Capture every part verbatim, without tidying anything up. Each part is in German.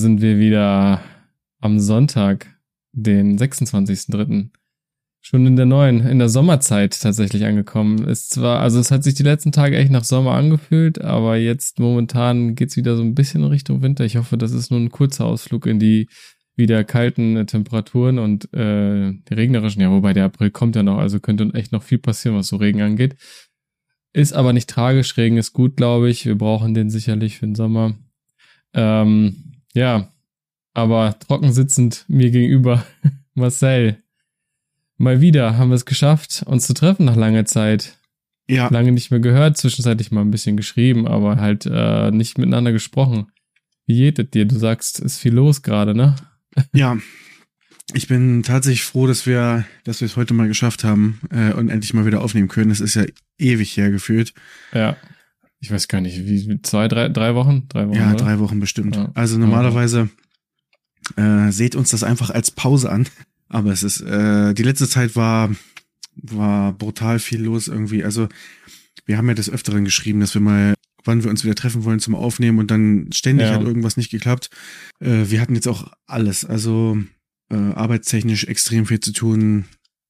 sind wir wieder am Sonntag, den sechsundzwanzigsten dritten Schon in der neuen, in der Sommerzeit tatsächlich angekommen. Ist zwar, also es hat sich die letzten Tage echt nach Sommer angefühlt, aber jetzt momentan geht's wieder so ein bisschen in Richtung Winter. Ich hoffe, das ist nur ein kurzer Ausflug in die wieder kalten Temperaturen und äh, die regnerischen. Ja, wobei der April kommt ja noch, also könnte echt noch viel passieren, was so Regen angeht. Ist aber nicht tragisch, Regen ist gut, glaube ich. Wir brauchen den sicherlich für den Sommer. Ähm, ja, aber trocken sitzend mir gegenüber Marcel. Mal wieder haben wir es geschafft, uns zu treffen nach langer Zeit. Ja. Lange nicht mehr gehört, zwischenzeitlich mal ein bisschen geschrieben, aber halt äh, nicht miteinander gesprochen. Wie geht es dir? Du sagst, ist viel los gerade, ne? Ja, ich bin tatsächlich froh, dass wir dass wir es heute mal geschafft haben äh, und endlich mal wieder aufnehmen können. Es ist ja ewig her gefühlt. Ja, ich weiß gar nicht, wie zwei, drei, drei Wochen? Drei Wochen, ja, oder? drei Wochen bestimmt. Ja. Also normalerweise äh, seht uns das einfach als Pause an. Aber es ist, äh, die letzte Zeit war, war brutal viel los irgendwie. Also, wir haben ja des Öfteren geschrieben, dass wir mal, wann wir uns wieder treffen wollen zum Aufnehmen und dann ständig Ja. hat irgendwas nicht geklappt. Äh, wir hatten jetzt auch alles. Also, äh, arbeitstechnisch extrem viel zu tun.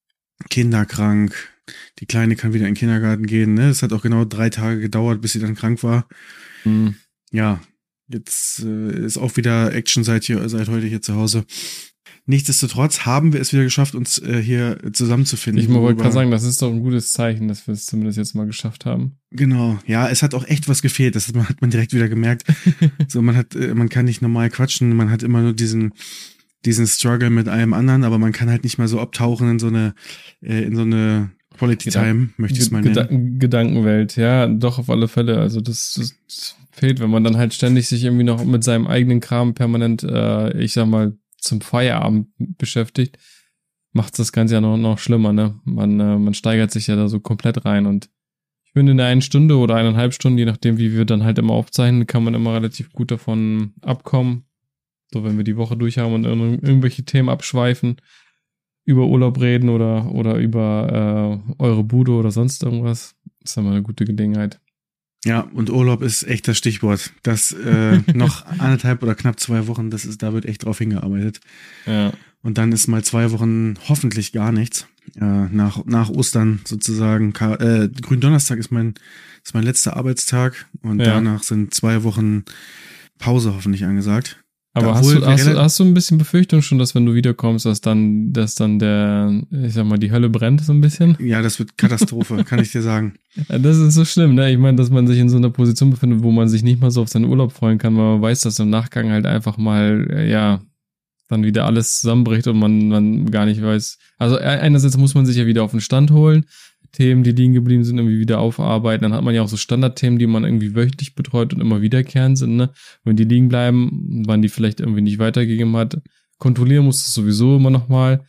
Kinder krank. Die Kleine kann wieder in den Kindergarten gehen, ne? Es hat auch genau drei Tage gedauert, bis sie dann krank war. Mhm. Ja, jetzt äh, ist auch wieder Action seit hier, seit heute hier zu Hause. Nichtsdestotrotz haben wir es wieder geschafft, uns äh, hier zusammenzufinden. Ich wollte worüber- gerade sagen, das ist doch ein gutes Zeichen, dass wir es zumindest jetzt mal geschafft haben. Genau, ja, es hat auch echt was gefehlt. Das hat man, hat man direkt wieder gemerkt. So, man hat, äh, man kann nicht normal quatschen, man hat immer nur diesen, diesen Struggle mit allem anderen, aber man kann halt nicht mal so abtauchen in so eine, äh, in so eine Quality Time, möchte ich es mal nennen. Geda- Gedankenwelt, ja, doch auf alle Fälle. Also das, das fehlt, wenn man dann halt ständig sich irgendwie noch mit seinem eigenen Kram permanent, äh, ich sag mal, zum Feierabend beschäftigt, macht das Ganze ja noch, noch schlimmer, ne? Man, äh, man steigert sich ja da so komplett rein und ich finde, in der einen Stunde oder eineinhalb Stunden, je nachdem, wie wir dann halt immer aufzeichnen, kann man immer relativ gut davon abkommen. So, wenn wir die Woche durch haben und ir- irgendwelche Themen abschweifen, über Urlaub reden oder, oder über äh, eure Bude oder sonst irgendwas, ist dann mal eine gute Gelegenheit. Ja, und Urlaub ist echt das Stichwort. Das äh, noch anderthalb oder knapp zwei Wochen, das ist, da wird echt drauf hingearbeitet. Ja. Und dann ist mal zwei Wochen hoffentlich gar nichts. Äh, nach, nach Ostern sozusagen. Ka- Äh, Gründonnerstag ist mein, ist mein letzter Arbeitstag und Ja. danach sind zwei Wochen Pause hoffentlich angesagt. Aber hast Obwohl du, wir hast, du, relativ- hast du ein bisschen Befürchtung schon, dass wenn du wiederkommst, dass dann, dass dann der, ich sag mal, die Hölle brennt so ein bisschen? Ja, das wird Katastrophe, kann ich dir sagen. Ja, das ist so schlimm, ne? Ich meine, dass man sich in so einer Position befindet, wo man sich nicht mal so auf seinen Urlaub freuen kann, weil man weiß, dass im Nachgang halt einfach mal, äh, ja, dann wieder alles zusammenbricht und man, man gar nicht weiß. Also e- einerseits muss man sich ja wieder auf den Stand holen, Themen, die liegen geblieben sind, irgendwie wieder aufarbeiten. Dann hat man ja auch so Standardthemen, die man irgendwie wöchentlich betreut und immer wiederkehrend sind, ne? Wenn die liegen bleiben, wann die vielleicht irgendwie nicht weitergegeben hat, kontrollieren muss es sowieso immer noch mal.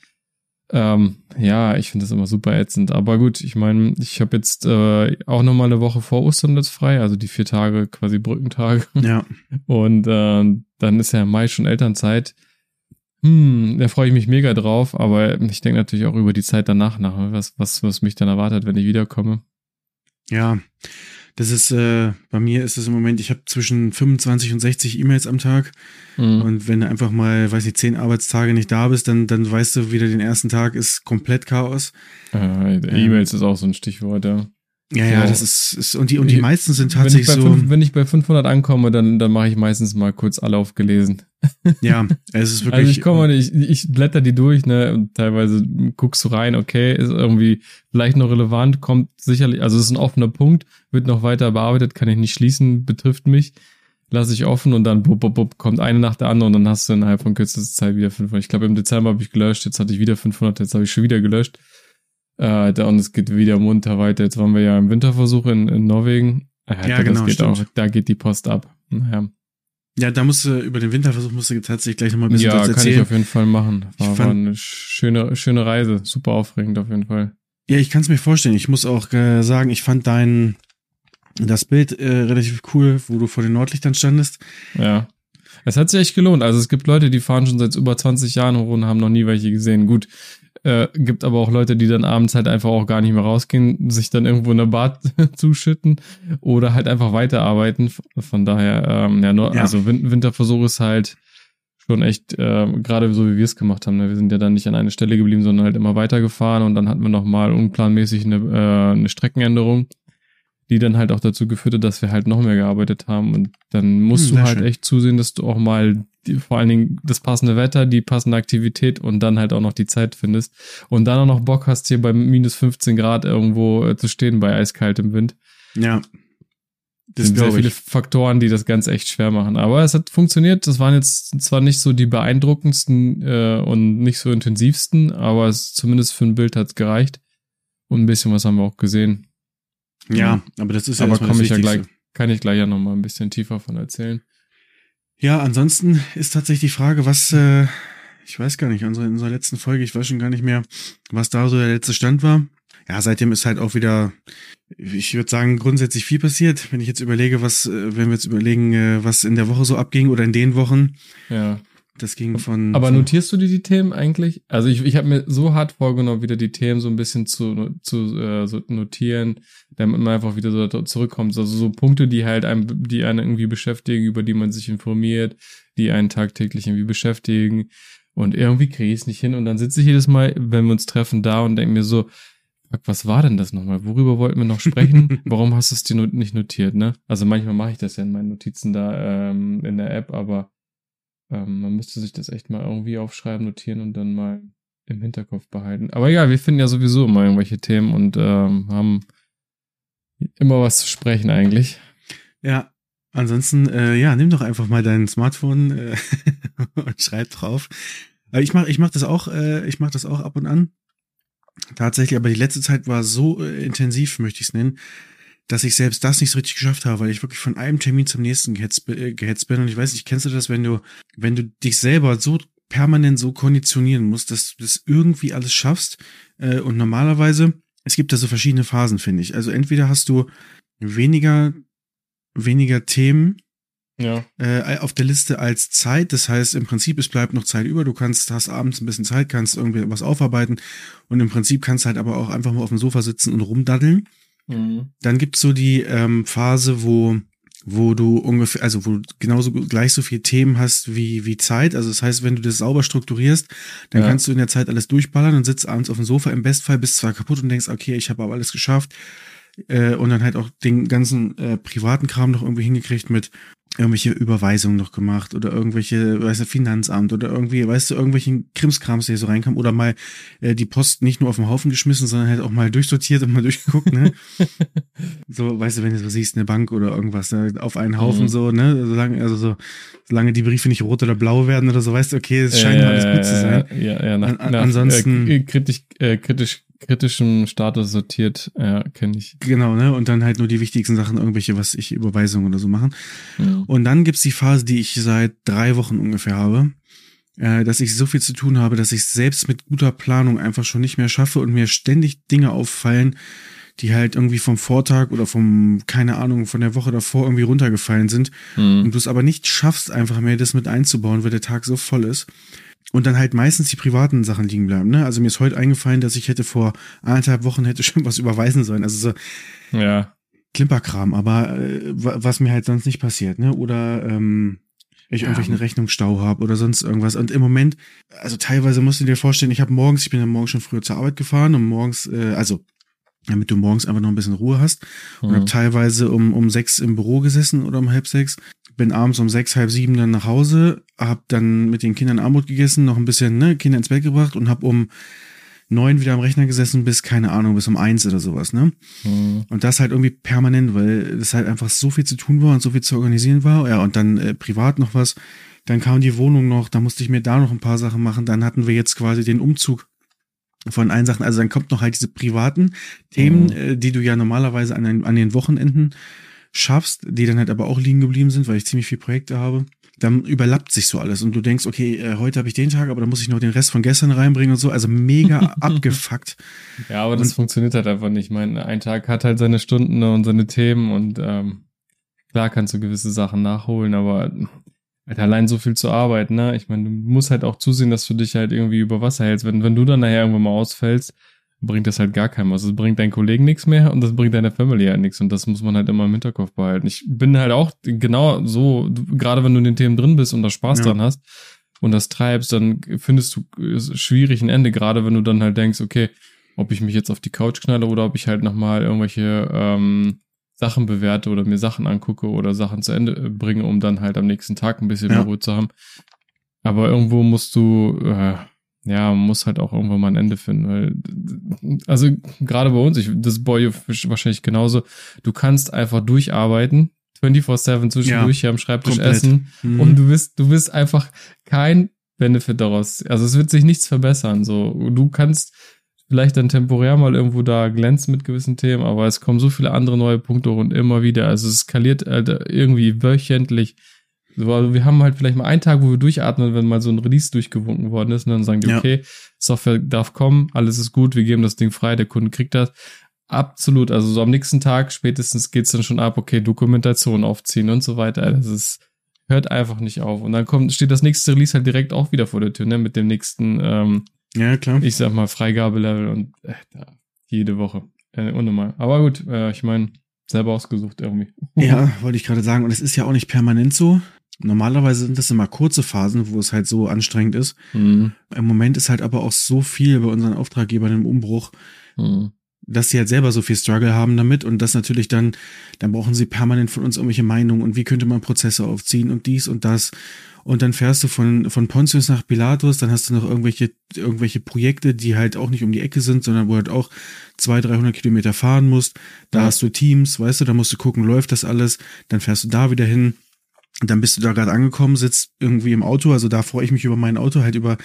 Ähm, ja, ich finde das immer super ätzend. Aber gut, ich meine, ich habe jetzt äh, auch noch mal eine Woche vor Ostern jetzt frei, also die vier Tage quasi Brückentage. Ja, Und äh, dann ist ja im Mai schon Elternzeit. Hm, da freue ich mich mega drauf, aber ich denke natürlich auch über die Zeit danach nach, was, was, was mich dann erwartet, wenn ich wiederkomme. ja. Das ist, äh, bei mir ist es im Moment, ich habe zwischen fünfundzwanzig und sechzig E-Mails am Tag. Mhm. Und wenn du einfach mal, weiß nicht, zehn Arbeitstage nicht da bist, dann, dann weißt du wieder, den ersten Tag ist komplett Chaos. Äh, E-Mails ist auch so ein Stichwort, ja. Ja, ja, So. das ist, ist und die, und die Ich- meisten sind Wenn ich, tatsächlich bei so, fünf, wenn ich bei fünfhundert ankomme, dann, dann mache ich meistens mal kurz alle aufgelesen. ja, es ist wirklich. Also ich komme, ich, ich blätter die durch, ne, und teilweise guckst du rein, okay, ist irgendwie vielleicht noch relevant, kommt sicherlich, also es ist ein offener Punkt, wird noch weiter bearbeitet, kann ich nicht schließen, betrifft mich, lasse ich offen und dann bub, bub, bub, kommt eine nach der anderen und dann hast du innerhalb von kürzester Zeit wieder fünfhundert. Ich glaube, im Dezember habe ich gelöscht, jetzt hatte ich wieder fünfhundert, jetzt habe ich schon wieder gelöscht. Äh, da, und es geht wieder munter weiter. Jetzt waren wir ja im Winterversuch in, in Norwegen. Äh, Ja, da, genau, das geht stimmt. auch, da geht die Post ab. Naja. Ja, da musst du, über den Winterversuch musst du tatsächlich gleich nochmal ein bisschen Ja, was kann ich erzählen. auf jeden Fall machen. Ich War, fand- war eine schöne, schöne Reise. Super aufregend auf jeden Fall. Ja, ich kann es mir vorstellen. Ich muss auch äh, sagen, ich fand dein, das Bild äh, relativ cool, wo du vor den Nordlichtern standest. Ja. Es hat sich echt gelohnt. Also es gibt Leute, die fahren schon seit über zwanzig Jahren hoch und haben noch nie welche gesehen. Gut, äh, gibt aber auch Leute, die dann abends halt einfach auch gar nicht mehr rausgehen, sich dann irgendwo in der Bar zuschütten oder halt einfach weiterarbeiten. Von daher, ähm, ja, nur, Ja. also Win- Winterversuch ist halt schon echt, äh, gerade so wie wir es gemacht haben, ne? Wir sind ja dann nicht an eine Stelle geblieben, sondern halt immer weitergefahren und dann hatten wir nochmal unplanmäßig eine, äh, eine Streckenänderung, die dann halt auch dazu geführt hat, dass wir halt noch mehr gearbeitet haben und dann musst Hm, du halt schön. echt zusehen, dass du auch mal die, vor allen Dingen das passende Wetter, die passende Aktivität und dann halt auch noch die Zeit findest und dann auch noch Bock hast, hier bei minus fünfzehn Grad irgendwo äh, zu stehen bei eiskaltem Wind. Ja. Das sind sehr viele Faktoren, die das ganz echt schwer machen. Aber es hat funktioniert. Das waren jetzt zwar nicht so die beeindruckendsten äh, und nicht so intensivsten, aber es zumindest für ein Bild hat's gereicht. Und ein bisschen was haben wir auch gesehen. Ja, aber das ist ja aber das komme ich ja Wichtigste. gleich, kann ich gleich ja noch mal ein bisschen tiefer von erzählen. Ja, ansonsten ist tatsächlich die Frage, was, äh, ich weiß gar nicht, unsere, in unserer letzten Folge, ich weiß schon gar nicht mehr, was da so der letzte Stand war. Ja, seitdem ist halt auch wieder, ich würde sagen, grundsätzlich viel passiert. Wenn ich jetzt überlege, was, äh, wenn wir jetzt überlegen, äh, was in der Woche so abging oder in den Wochen. Ja. Das ging von... Aber von, notierst du dir die Themen eigentlich? Also ich, ich habe mir so hart vorgenommen, wieder die Themen so ein bisschen zu, zu äh, so notieren, damit man einfach wieder so zurückkommt. Also so Punkte, die halt einem, die einen irgendwie beschäftigen, über die man sich informiert, die einen tagtäglich irgendwie beschäftigen. Und irgendwie kriege ich es nicht hin. Und dann sitze ich jedes Mal, wenn wir uns treffen, da und denke mir so, fuck, was war denn das nochmal? Worüber wollten wir noch sprechen? Warum hast du es dir not- nicht notiert, ne? Also manchmal mache ich das ja in meinen Notizen da ähm, in der App, aber ähm, man müsste sich das echt mal irgendwie aufschreiben, notieren und dann mal im Hinterkopf behalten. Aber egal, wir finden ja sowieso immer irgendwelche Themen und ähm, haben immer was zu sprechen eigentlich. Ja, ansonsten, äh, ja, nimm doch einfach mal dein Smartphone äh, und schreib drauf. Äh, ich mach, ich mach das auch, äh, ich mach das auch ab und an. Tatsächlich, aber die letzte Zeit war so äh, intensiv, möchte ich es nennen, dass ich selbst das nicht so richtig geschafft habe, weil ich wirklich von einem Termin zum nächsten gehetzt, äh, gehetzt bin. Und ich weiß nicht, kennst du das, wenn du, wenn du dich selber so permanent so konditionieren musst, dass du das irgendwie alles schaffst. Äh, und normalerweise, es gibt da so verschiedene Phasen, finde ich. Also entweder hast du weniger, weniger Themen, ja, äh, auf der Liste als Zeit. Das heißt, im Prinzip, es bleibt noch Zeit über. Du kannst, hast abends ein bisschen Zeit, kannst irgendwie was aufarbeiten. Und im Prinzip kannst halt aber auch einfach mal auf dem Sofa sitzen und rumdaddeln. Mhm. Dann gibt's so die ähm, Phase, wo wo du ungefähr, also wo du genauso gleich so viel Themen hast wie wie Zeit. Also das heißt, wenn du das sauber strukturierst, dann Ja. kannst du in der Zeit alles durchballern und sitzt abends auf dem Sofa. Im Bestfall bist zwar kaputt und denkst, okay, ich habe aber alles geschafft. Äh, und dann halt auch den ganzen äh, privaten Kram noch irgendwie hingekriegt mit irgendwelche Überweisungen noch gemacht oder irgendwelche, weißt du, Finanzamt oder irgendwie, weißt du, irgendwelchen Krimskrams, der hier so reinkam oder mal äh, die Post nicht nur auf den Haufen geschmissen, sondern halt auch mal durchsortiert und mal durchgeguckt, ne? So, weißt du, wenn du so siehst, eine Bank oder irgendwas, ne? Auf einen Haufen Mhm. so, ne? Solange, also so, solange die Briefe nicht rot oder blau werden oder so, weißt du, okay, es scheint äh, noch alles gut zu sein. Ja, ja, nach, An- an- nach ansonsten- äh, kritisch, äh, kritisch, kritischem Status sortiert, ja, kenne ich. Genau, ne? Und dann halt nur die wichtigsten Sachen, irgendwelche, was ich, Überweisungen oder so machen. Mhm. Und dann gibt's die Phase, die ich seit drei Wochen ungefähr habe, äh, dass ich so viel zu tun habe, dass ich selbst mit guter Planung einfach schon nicht mehr schaffe und mir ständig Dinge auffallen, die halt irgendwie vom Vortag oder vom, keine Ahnung, von der Woche davor irgendwie runtergefallen sind. Mhm. Und du es aber nicht schaffst, einfach mehr das mit einzubauen, weil der Tag so voll ist. Und dann halt meistens die privaten Sachen liegen bleiben, ne? Also mir ist heute eingefallen, dass ich hätte vor anderthalb Wochen hätte schon was überweisen sollen. Also so Ja. Klimperkram, aber äh, wa- was mir halt sonst nicht passiert, ne? Oder ähm, ich Ja. irgendwelchen Rechnungsstau habe oder sonst irgendwas. Und im Moment, also teilweise musst du dir vorstellen, ich habe morgens, ich bin ja morgens schon früher zur Arbeit gefahren und morgens, äh, also damit du morgens einfach noch ein bisschen Ruhe hast. Und Mhm. habe teilweise um um sechs im Büro gesessen oder um halb sechs. Bin abends um sechs, halb sieben dann nach Hause, hab dann mit den Kindern Armut gegessen, noch ein bisschen ne Kinder ins Bett gebracht und hab um neun wieder am Rechner gesessen bis, keine Ahnung, bis um eins oder sowas, ne? Mhm. Und das halt irgendwie permanent, weil es halt einfach so viel zu tun war und so viel zu organisieren war. Ja, und dann äh, privat noch was. Dann kam die Wohnung noch, da musste ich mir da noch ein paar Sachen machen. Dann hatten wir jetzt quasi den Umzug von allen Sachen. Also dann kommt noch halt diese privaten Themen, Mhm. äh, die du ja normalerweise an den, an den Wochenenden schaffst, die dann halt aber auch liegen geblieben sind, weil ich ziemlich viele Projekte habe. Dann überlappt sich so alles und du denkst, okay, äh, heute habe ich den Tag, aber dann muss ich noch den Rest von gestern reinbringen und so. Also mega abgefuckt. Ja, aber das Und- funktioniert halt einfach nicht. Ich meine, ein Tag hat halt seine Stunden und seine Themen und ähm, klar kannst du gewisse Sachen nachholen, aber halt allein so viel zu arbeiten, ne? Ich meine, du musst halt auch zusehen, dass du dich halt irgendwie über Wasser hältst. Wenn, wenn du dann nachher irgendwann mal ausfällst, bringt das halt gar keinem was. Das bringt deinen Kollegen nichts mehr und das bringt deiner Family halt nichts. Und das muss man halt immer im Hinterkopf behalten. Ich bin halt auch genau so, du- gerade wenn du in den Themen drin bist und da Spaß Ja. dran hast, und das treibst, dann findest du es schwierig ein Ende, gerade wenn du dann halt denkst, okay, ob ich mich jetzt auf die Couch knalle oder ob ich halt nochmal irgendwelche ähm, Sachen bewerte oder mir Sachen angucke oder Sachen zu Ende bringe, um dann halt am nächsten Tag ein bisschen Ja. mehr Ruhe zu haben. Aber irgendwo musst du, äh, ja, man muss halt auch irgendwann mal ein Ende finden, weil, also gerade bei uns, ich, das ist bei euch wahrscheinlich genauso, du kannst einfach durcharbeiten, vierundzwanzig sieben zwischendurch Ja, hier am Schreibtisch komplett. essen Mhm. und du wirst, du wirst einfach kein Benefit daraus, also es wird sich nichts verbessern, so, du kannst vielleicht dann temporär mal irgendwo da glänzen mit gewissen Themen, aber es kommen so viele andere neue Punkte und immer wieder, also es skaliert halt irgendwie wöchentlich. So, also wir haben halt vielleicht mal einen Tag, wo wir durchatmen, wenn mal so ein Release durchgewunken worden ist und dann sagen die, Ja. okay, Software darf kommen, alles ist gut, wir geben das Ding frei, der Kunde kriegt das. Absolut, also so am nächsten Tag spätestens geht's dann schon ab, okay, Dokumentation aufziehen und so weiter. Das ist, hört einfach nicht auf. Und dann kommt, steht das nächste Release halt direkt auch wieder vor der Tür, ne, mit dem nächsten, ähm, Ja, klar. ich sag mal, Freigabelevel und äh, da, jede Woche. Äh, unnormal. Aber gut, äh, ich meine, selber ausgesucht irgendwie. Ja, wollte ich gerade sagen. Und es ist ja auch nicht permanent so. Normalerweise sind das immer kurze Phasen, wo es halt so anstrengend ist. Mhm. Im Moment ist halt aber auch so viel bei unseren Auftraggebern im Umbruch, Mhm. dass sie halt selber so viel Struggle haben damit und das natürlich dann, dann brauchen sie permanent von uns irgendwelche Meinungen und wie könnte man Prozesse aufziehen und dies und das. Und dann fährst du von, von Pontius nach Pilatus, dann hast du noch irgendwelche, irgendwelche Projekte, die halt auch nicht um die Ecke sind, sondern wo halt auch zweihundert, dreihundert Kilometer fahren musst. Da Ja. hast du Teams, weißt du, da musst du gucken, läuft das alles. Dann fährst du da wieder hin. Und dann bist du da gerade angekommen, sitzt irgendwie im Auto, also da freue ich mich über mein Auto, halt über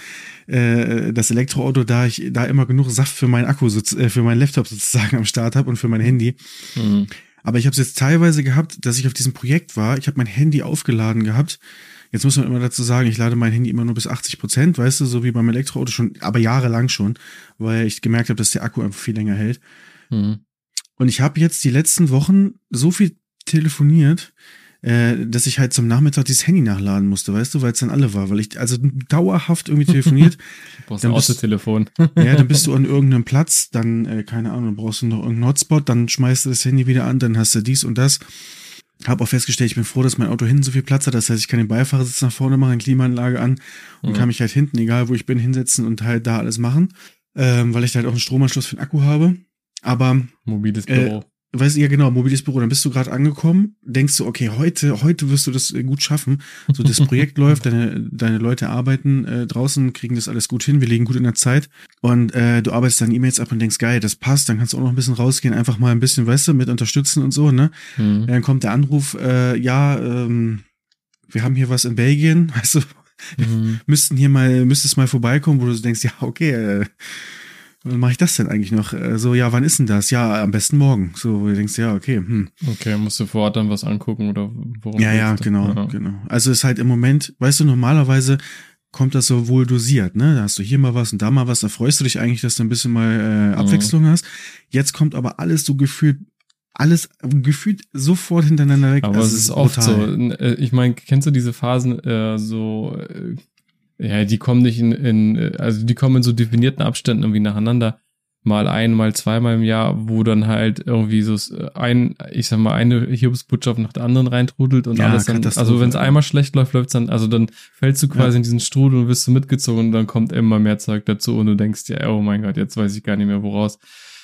äh, das Elektroauto, da ich da immer genug Saft für meinen Akku, so, äh, für meinen Laptop sozusagen am Start habe und für mein Handy. Mhm. Aber ich habe es jetzt teilweise gehabt, dass ich auf diesem Projekt war, ich habe mein Handy aufgeladen gehabt. Jetzt muss man immer dazu sagen, ich lade mein Handy immer nur bis achtzig Prozent, weißt du, so wie beim Elektroauto schon, aber jahrelang schon, weil ich gemerkt habe, dass der Akku einfach viel länger hält. Mhm. Und ich habe jetzt die letzten Wochen so viel telefoniert, äh, dass ich halt zum Nachmittag dieses Handy nachladen musste, weißt du, weil es dann alle war, weil ich also dauerhaft irgendwie telefoniert. Du brauchst Dann ein bist- Autotelefon. Ja, dann bist du an irgendeinem Platz, dann, äh, keine Ahnung, dann brauchst du noch irgendeinen Hotspot, dann schmeißt du das Handy wieder an, dann hast du dies und das. Hab auch festgestellt, ich bin froh, dass mein Auto hinten so viel Platz hat, das heißt, ich kann den Beifahrersitz nach vorne machen, Klimaanlage an und Mhm. kann mich halt hinten, egal wo ich bin, hinsetzen und halt da alles machen, ähm, weil ich halt auch einen Stromanschluss für den Akku habe. Aber Mobiles Äh, Büro. weißt du, ja genau, mobiles Büro, dann bist du gerade angekommen, denkst du, okay, heute, heute wirst du das äh, gut schaffen. So, das Projekt läuft, deine, deine Leute arbeiten äh, draußen, kriegen das alles gut hin, wir liegen gut in der Zeit und äh, du arbeitest dann E-Mails ab und denkst, geil, das passt, dann kannst du auch noch ein bisschen rausgehen, einfach mal ein bisschen, weißt du, mit unterstützen und so, ne? Mhm. Dann kommt der Anruf, äh, ja, ähm, wir haben hier was in Belgien, weißt du, Mhm. müssten hier mal, müsstest mal vorbeikommen, wo du so denkst, ja, okay, äh, wann mache ich das denn eigentlich noch? Äh, so, ja, wann ist denn das? Ja, am besten morgen. So, wo du denkst, ja, okay, hm. Okay, musst du vor Ort dann was angucken oder worum Ja, ja, geht's da? genau, Ja. genau. Also ist halt im Moment, weißt du, normalerweise kommt das so wohl dosiert, ne? Da hast du hier mal was und da mal was, da freust du dich eigentlich, dass du ein bisschen mal äh, Abwechslung hast. Jetzt kommt aber alles so gefühlt, alles gefühlt sofort hintereinander weg. Aber Also es ist oft so. brutal. äh, Ich meine, kennst du diese Phasen äh, so, äh, ja, die kommen nicht in, in, äh, also die kommen in so definierten Abständen irgendwie nacheinander. Mal ein, mal zweimal im Jahr, wo dann halt irgendwie so ein, ich sag mal, eine Hiobsbotschaft nach der anderen reintrudelt und Ja, alles dann, Katastrophe. also wenn es einmal schlecht läuft, läuft's dann, also dann fällst du quasi Ja. in diesen Strudel und wirst du mitgezogen und dann kommt immer mehr Zeug dazu und du denkst dir, oh mein Gott, jetzt weiß ich gar nicht mehr woraus.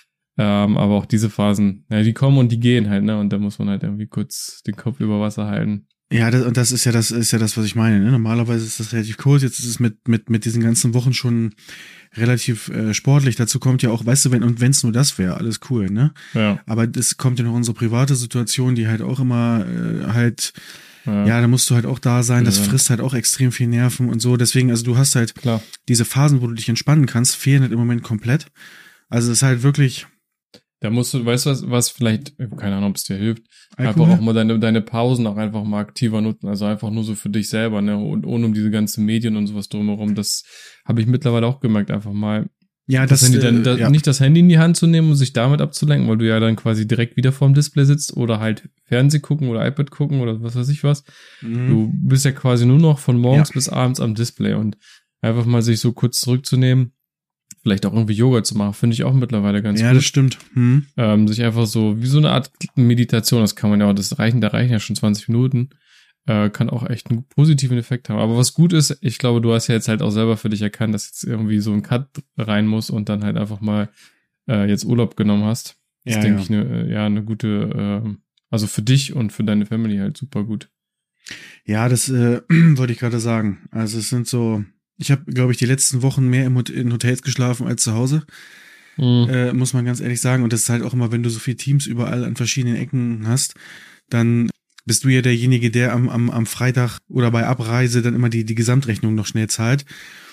Ähm, aber auch diese Phasen, ja, die kommen und die gehen halt, ne, und da muss man halt irgendwie kurz den Kopf über Wasser halten. Ja, das, und das ist ja das, ist ja das, was ich meine. Ne? Normalerweise ist das relativ kurz. Jetzt ist es mit mit mit diesen ganzen Wochen schon relativ äh, sportlich. Dazu kommt ja auch, weißt du, wenn und wenn es nur das wäre, alles cool, ne? Ja. Aber das kommt ja noch unsere private Situation, die halt auch immer äh, halt, Ja, ja, da musst du halt auch da sein. Das Ja. frisst halt auch extrem viel Nerven und so. Deswegen, also du hast halt klar. diese Phasen, wo du dich entspannen kannst, fehlen halt im Moment komplett. Also es ist halt wirklich Da musst du, weißt du was, was vielleicht, keine Ahnung, ob es dir hilft, Alkohol. einfach auch mal deine, deine Pausen auch einfach mal aktiver nutzen, also einfach nur so für dich selber, ne, und ohne um diese ganzen Medien und sowas drumherum, das habe ich mittlerweile auch gemerkt, einfach mal Ja, das, das, Handy dann, äh, da, ja. nicht das Handy in die Hand zu nehmen und sich damit abzulenken, weil du ja dann quasi direkt wieder vorm Display sitzt oder halt Fernseh gucken oder iPad gucken oder was weiß ich was. Mhm. Du bist ja quasi nur noch von morgens Ja. bis abends am Display und einfach mal sich so kurz zurückzunehmen, vielleicht auch irgendwie Yoga zu machen, finde ich auch mittlerweile ganz Ja, gut. das stimmt. Hm. Ähm, sich einfach so, wie so eine Art Meditation, das kann man ja auch, das reichen, da reichen ja schon zwanzig Minuten, äh, kann auch echt einen positiven Effekt haben. Aber was gut ist, ich glaube, du hast ja jetzt halt auch selber für dich erkannt, dass jetzt irgendwie so ein Cut rein muss und dann halt einfach mal äh, jetzt Urlaub genommen hast. Das Ja, denke ja. ich, eine, ja, eine gute, äh, also für dich und für deine Family halt super gut. Ja, das äh, wollte ich gerade sagen. Also es sind so, ich habe, glaube ich, die letzten Wochen mehr im Hot- in Hotels geschlafen als zu Hause, Mhm. äh, muss man ganz ehrlich sagen. Und das ist halt auch immer, wenn du so viele Teams überall an verschiedenen Ecken hast, dann bist du ja derjenige, der am, am, am Freitag oder bei Abreise dann immer die, die Gesamtrechnung noch schnell zahlt.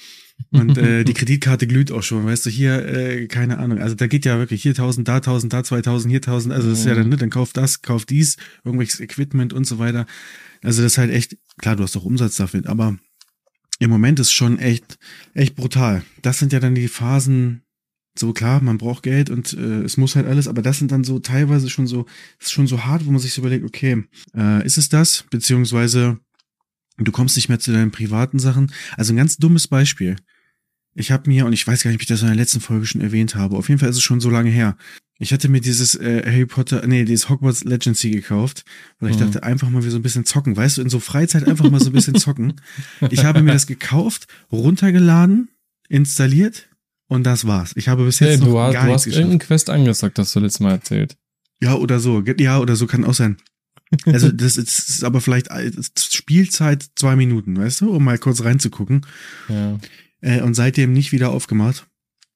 Und äh, die Kreditkarte glüht auch schon, weißt du, hier, äh, keine Ahnung, also da geht ja wirklich hier tausend, da tausend, da zweitausend, hier tausend, also das ist ja dann, ne, dann kauf das, kauf dies, irgendwelches Equipment und so weiter. Also das ist halt echt, klar, du hast auch Umsatz dafür, aber im Moment ist schon echt, echt brutal. Das sind ja dann die Phasen, so klar, man braucht Geld und äh, es muss halt alles, aber das sind dann so teilweise schon so, ist schon so hart, wo man sich so überlegt, okay, äh, ist es das? Beziehungsweise du kommst nicht mehr zu deinen privaten Sachen. Also ein ganz dummes Beispiel. Ich habe mir, und ich weiß gar nicht, ob ich das in der letzten Folge schon erwähnt habe, auf jeden Fall ist es schon so lange her. Ich hatte mir dieses äh, Harry Potter, nee, dieses Hogwarts Legacy gekauft, weil ich Mhm. dachte, einfach mal wie so ein bisschen zocken, weißt du, in so Freizeit einfach mal so ein bisschen zocken. Ich habe mir das gekauft, runtergeladen, installiert und das war's. Ich habe bis jetzt Hey, noch du, hast- gar du nichts hast geschafft. irgendeinen Quest angesagt, das du letztes Mal erzählt. Ja, oder so. Ja, oder so kann auch sein. Also das ist, das ist aber vielleicht Spielzeit zwei Minuten, weißt du, um mal kurz reinzugucken. Ja. Äh, und seitdem nicht wieder aufgemacht.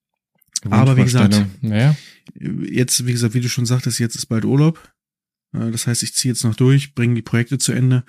Aber wie gesagt, Wunschvorstellung. Naja. jetzt, wie gesagt, wie du schon sagtest, jetzt ist bald Urlaub. Äh, das heißt, ich ziehe jetzt noch durch, bringe die Projekte zu Ende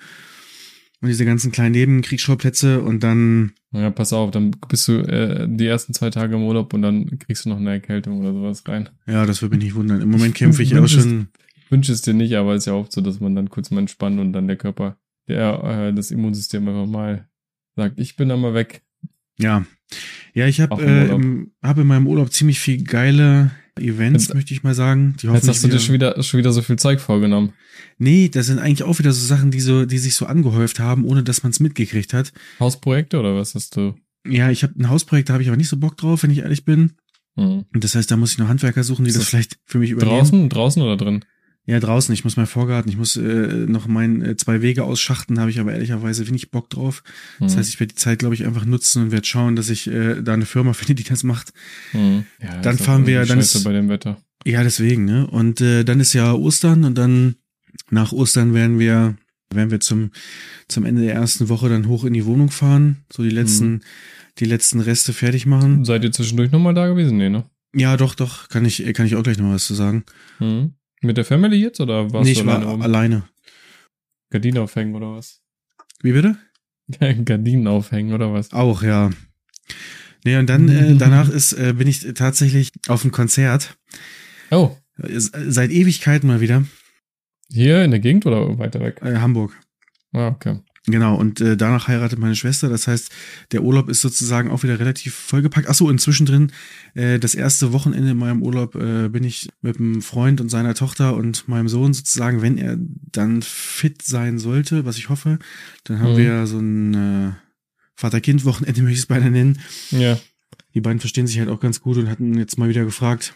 und diese ganzen kleinen Nebenkriegsschauplätze und dann, Ja, pass auf, dann bist du äh, die ersten zwei Tage im Urlaub und dann kriegst du noch eine Erkältung oder sowas rein. ja, das würde mich nicht wundern. Im Moment kämpfe ich auch Wünsch es- schon. Ich wünsche es dir nicht, aber es ist ja oft so, dass man dann kurz mal entspannt und dann der Körper, der, äh, das Immunsystem einfach mal sagt, ich bin da mal weg. Ja, ja, ich habe Auch im äh, Urlaub. im- hab in meinem Urlaub ziemlich viel geile Events, Jetzt- möchte ich mal sagen. Die Jetzt hoffentlich hast du dir schon wieder, schon wieder so viel Zeug vorgenommen. Nee, das sind eigentlich auch wieder so Sachen, die so, die sich so angehäuft haben, ohne dass man es mitgekriegt hat. Hausprojekte oder was hast du? Ja, ich habe ein Hausprojekt, da habe ich aber nicht so Bock drauf, wenn ich ehrlich bin. Hm. Und das heißt, da muss ich noch Handwerker suchen, die Ist das das vielleicht für mich übernehmen. Draußen, draußen oder drin? Ja, draußen. Ich muss meinen Vorgarten, ich muss äh, noch meinen äh, zwei Wege ausschachten, habe ich aber ehrlicherweise wenig Bock drauf. Das Hm. heißt, ich werde die Zeit, glaube ich, einfach nutzen und werde schauen, dass ich äh, da eine Firma finde, die das macht. Hm. Ja, Dann ist auch fahren wir- irgendwie dann Scheiße ist- bei dem Wetter. Ja, deswegen, ne? Und äh, dann ist ja Ostern und dann nach Ostern werden wir werden wir zum zum Ende der ersten Woche dann hoch in die Wohnung fahren, so die letzten die letzten Reste fertig machen. Seid ihr zwischendurch nochmal da gewesen? Nee, ne? Ja, doch, doch, kann ich kann ich auch gleich noch was zu sagen. Hm. Mit der Family jetzt oder warst Nee, ich du war alleine rum? alleine. Gardinen aufhängen oder was? Wie bitte? Gardinen aufhängen oder was? Auch, ja. Nee, und dann äh, danach ist äh, bin ich tatsächlich auf ein Konzert. Oh, Äh, Seit Ewigkeiten mal wieder. hier in der Gegend oder weiter weg? Äh, Hamburg. Ah, okay. Genau, und äh, danach heiratet meine Schwester. Das heißt, der Urlaub ist sozusagen auch wieder relativ vollgepackt. Achso, inzwischen drin, äh, das erste Wochenende in meinem Urlaub äh, bin ich mit einem Freund und seiner Tochter und meinem Sohn sozusagen, wenn er dann fit sein sollte, was ich hoffe, dann haben Mhm. wir so ein äh, Vater-Kind-Wochenende, möchte ich es beinahe nennen. Ja. Die beiden verstehen sich halt auch ganz gut und hatten jetzt mal wieder gefragt,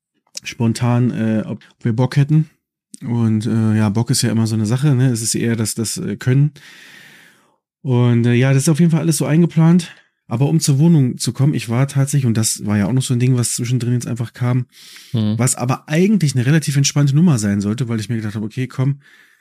spontan, äh, ob wir Bock hätten. Und äh, ja, Bock ist ja immer so eine Sache, ne? Es ist eher das, das äh, Können. Und äh, ja, das ist auf jeden Fall alles so eingeplant. Aber um zur Wohnung zu kommen, ich war tatsächlich, und das war ja auch noch so ein Ding, was zwischendrin jetzt einfach kam, Hm. was aber eigentlich eine relativ entspannte Nummer sein sollte, weil ich mir gedacht habe, okay, komm,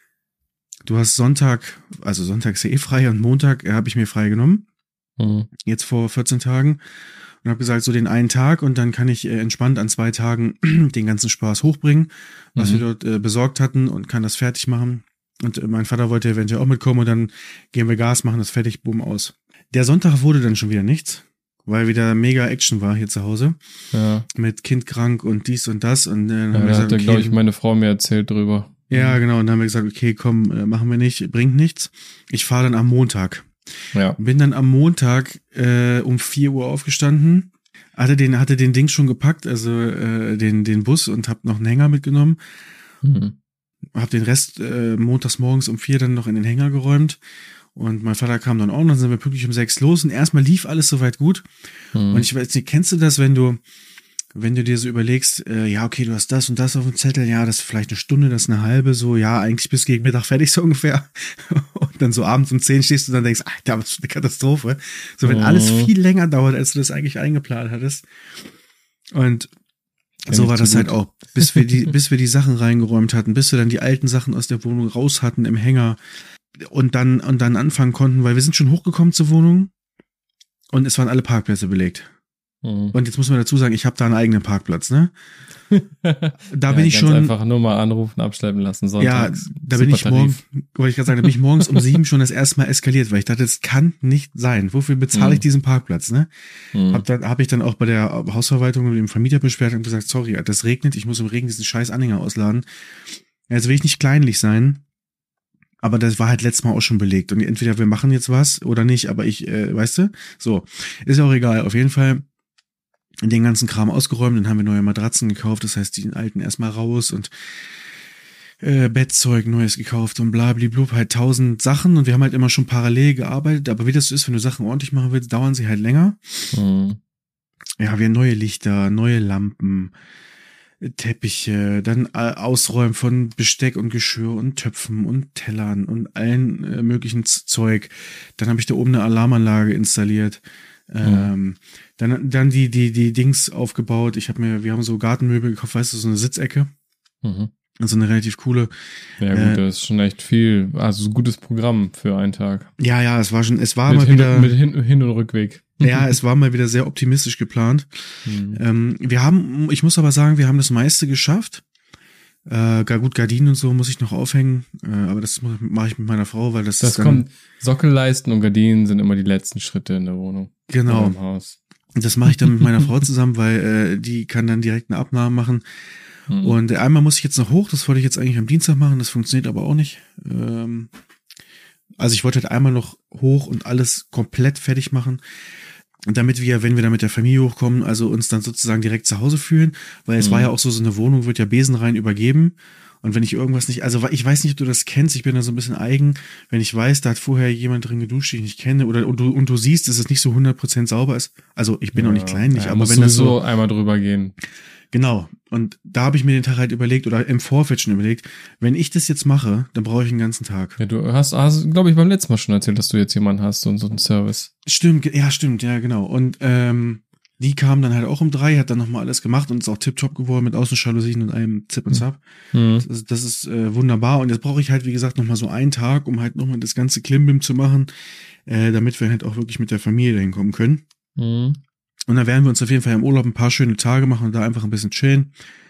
du hast Sonntag, also Sonntag ist ja eh frei und Montag äh, habe ich mir frei genommen, Hm. jetzt vor vierzehn Tagen. Und habe gesagt, so den einen Tag und dann kann ich äh, entspannt an zwei Tagen den ganzen Spaß hochbringen, was Mhm. wir dort äh, besorgt hatten und kann das fertig machen. Und äh, mein Vater wollte eventuell auch mitkommen und dann gehen wir Gas, machen das fertig, bumm, aus. Der Sonntag wurde dann schon wieder nichts, weil wieder mega Action war hier zu Hause Ja. mit Kind krank und dies und das. Und äh, dann Ja, haben wir da gesagt, hat ja, okay, glaube ich, meine Frau mir erzählt drüber. ja, genau. Und dann haben wir gesagt, okay, komm, äh, machen wir nicht, bringt nichts. Ich fahre dann am Montag. Ja. Bin dann am Montag äh, um vier Uhr aufgestanden, hatte den, hatte den Ding schon gepackt, also äh, den, den Bus und hab noch einen Hänger mitgenommen. Hm. Hab den Rest äh, montags morgens um vier dann noch in den Hänger geräumt. Und mein Vater kam dann auch und dann sind wir pünktlich um sechs los und erstmal lief alles soweit gut. Hm. Und ich weiß nicht, kennst du das, wenn du, wenn du dir so überlegst, äh, ja, okay, du hast das und das auf dem Zettel, ja, das ist vielleicht eine Stunde, das ist eine halbe, so, ja, eigentlich bis gegen Mittag fertig so ungefähr. Und dann so abends um zehn stehst du und dann denkst, Alter, was für eine Katastrophe. So, wenn Mhm. alles viel länger dauert, als du das eigentlich eingeplant hattest. Und Kenn so ich war zu das halt gut. auch, bis wir die, bis wir die Sachen reingeräumt hatten, bis wir dann die alten Sachen aus der Wohnung raus hatten im Hänger und dann, und dann anfangen konnten, weil wir sind schon hochgekommen zur Wohnung und es waren alle Parkplätze belegt. Mhm. Und jetzt muss man dazu sagen, ich habe da einen eigenen Parkplatz, ne? Da ja, bin ich ganz schon, einfach nur mal anrufen, abschleppen lassen. ja, Sonntags. da bin Super ich morgen, Tarif. wollte ich gerade sagen, da bin ich morgens um sieben schon das erste Mal eskaliert, weil ich dachte, das kann nicht sein. Wofür bezahle ich Mhm. diesen Parkplatz, ne? Mhm. Hab dann, hab ich dann auch bei der Hausverwaltung und dem Vermieter beschwert und gesagt, sorry, das regnet, ich muss im Regen diesen scheiß Anhänger ausladen. Also will ich nicht kleinlich sein, aber das war halt letztes Mal auch schon belegt und entweder wir machen jetzt was oder nicht, aber ich, äh, weißt du, so, ist ja auch egal, auf jeden Fall den ganzen Kram ausgeräumt, dann haben wir neue Matratzen gekauft, das heißt, die alten erstmal raus und äh, Bettzeug Neues gekauft und blablablub, halt tausend Sachen und wir haben halt immer schon parallel gearbeitet, aber wie das so ist, wenn du Sachen ordentlich machen willst, dauern sie halt länger. Mhm. Ja, wir haben neue Lichter, neue Lampen, Teppiche, dann äh, Ausräumen von Besteck und Geschirr und Töpfen und Tellern und allen äh, möglichen Z- Zeug. Dann habe ich da oben eine Alarmanlage installiert. Ähm, dann dann die die die Dings aufgebaut. Ich habe mir, wir haben so Gartenmöbel gekauft, weißt du, so eine Sitzecke, Mhm. also eine relativ coole. Ja gut, Äh, das ist schon echt viel. Also ein gutes Programm für einen Tag. Ja, ja, es war schon, es war Mit, mal hin, wieder, mit hin, hin und Rückweg. ja, es war mal wieder sehr optimistisch geplant. Mhm. Ähm, wir haben, ich muss aber sagen, wir haben das meiste geschafft. Äh, gar gut, Gardinen und so muss ich noch aufhängen, äh, aber das mache ich mit meiner Frau, weil das, Das ist dann, kommt, Sockelleisten und Gardinen sind immer die letzten Schritte in der Wohnung. genau, Oder im Haus. das mache ich dann mit meiner Frau zusammen, weil äh, die kann dann direkt eine Abnahme machen. Mhm. Und äh, einmal muss ich jetzt noch hoch, das wollte ich jetzt eigentlich am Dienstag machen, das funktioniert aber auch nicht. Ähm, also ich wollte halt einmal noch hoch und alles komplett fertig machen. Und damit wir, wenn wir dann mit der Familie hochkommen, also uns dann sozusagen direkt zu Hause fühlen, weil es Mhm. war ja auch so, so eine Wohnung wird ja besenrein übergeben. Und wenn ich irgendwas nicht, also ich weiß nicht, ob du das kennst, ich bin da so ein bisschen eigen, wenn ich weiß, da hat vorher jemand drin geduscht, den ich nicht kenne, oder und du, und du siehst, dass es nicht so hundert Prozent sauber ist. Also ich bin auch nicht kleinlich, ja, aber muss wenn das sowieso so, einmal drüber gehen. genau. Und da habe ich mir den Tag halt überlegt, oder im Vorfeld schon überlegt, wenn ich das jetzt mache, dann brauche ich einen ganzen Tag. Ja, du hast, hast glaube ich, beim letzten Mal schon erzählt, dass du jetzt jemanden hast und so einen Service. Stimmt, ge- ja, stimmt, ja, genau. Und ähm, die kam dann halt auch um drei, hat dann nochmal alles gemacht und ist auch tipptopp geworden mit Außenjalousien und allem Zip und Zap. Mhm. Das, ist- das ist äh, wunderbar. Und jetzt brauche ich halt, wie gesagt, nochmal so einen Tag, um halt nochmal das ganze Klimbim zu machen, äh, damit wir halt auch wirklich mit der Familie dahin kommen können. Mhm. Und dann werden wir uns auf jeden Fall im Urlaub ein paar schöne Tage machen und da einfach ein bisschen chillen.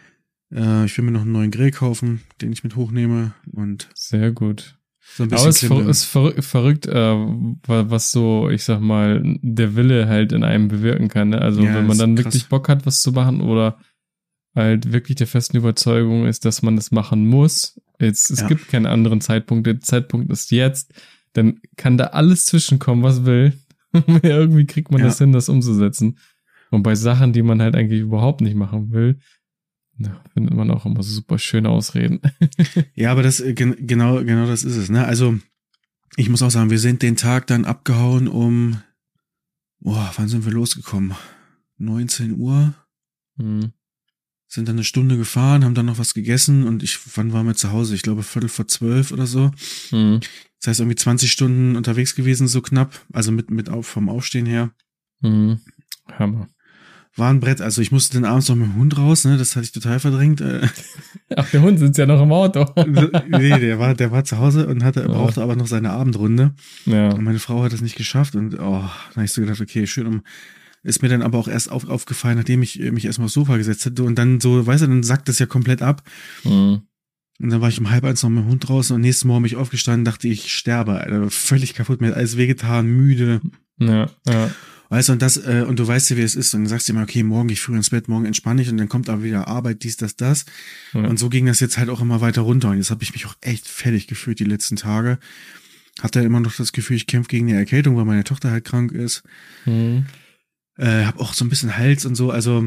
Äh, ich will mir noch einen neuen Grill kaufen, den ich mit hochnehme und Sehr gut. so ein Aber bisschen es ist, ver Klimbim. ist verrückt, verrückt äh, wa- was so, ich sag mal, der Wille halt in einem bewirken kann. Ne? Also Ja, wenn man ist dann krass. wirklich Bock hat, was zu machen oder halt wirklich der festen Überzeugung ist, dass man das machen muss. Jetzt, es Ja. gibt keinen anderen Zeitpunkt. Der Zeitpunkt ist jetzt. Dann kann da alles zwischenkommen, was will. Irgendwie kriegt man Ja. das hin, das umzusetzen. Und bei Sachen, die man halt eigentlich überhaupt nicht machen will, na, findet man auch immer so super schöne Ausreden. Ja, aber das äh, gen genau genau das ist es, ne? Also ich muss auch sagen, wir sind den Tag dann abgehauen um, boah, wann sind wir losgekommen? neunzehn Uhr, Hm. sind dann eine Stunde gefahren, haben dann noch was gegessen und ich, wann waren wir zu Hause? Ich glaube Viertel vor zwölf oder so. Hm. Das heißt irgendwie zwanzig Stunden unterwegs gewesen, so knapp, also mit mit auf vom Aufstehen her. Hm. Hammer. War ein Brett, also ich musste dann abends noch mit dem Hund raus, ne? Das hatte ich total verdrängt. Äh, Ach, der Hund sitzt ja noch im Auto. nee, der war der war zu Hause und hatte brauchte aber noch seine Abendrunde. Ja. Und meine Frau hat es nicht geschafft und oh, da habe ich so gedacht, okay, schön. Um, ist mir dann aber auch erst auf, aufgefallen, nachdem ich äh, mich erstmal aufs Sofa gesetzt hatte und dann so, weißt du, dann sackt das ja komplett ab. Hm. Und dann war ich um halb eins noch mit dem Hund draußen und nächsten Morgen bin ich aufgestanden, dachte ich, sterbe, Alter, völlig kaputt, mir hat alles wehgetan, müde. Ja, ja. Weißt du, und das, äh, und du weißt ja, wie es ist. Und dann sagst du immer, okay, morgen gehe ich früh ins Bett, morgen entspanne ich und dann kommt aber wieder Arbeit, dies, das, das. Ja. Und so ging das jetzt halt auch immer weiter runter. Und jetzt habe ich mich auch echt fertig gefühlt die letzten Tage. Hatte immer noch das Gefühl, ich kämpfe gegen eine Erkältung, weil meine Tochter halt krank ist. Hm. Äh, hab auch so ein bisschen Hals und so. Also,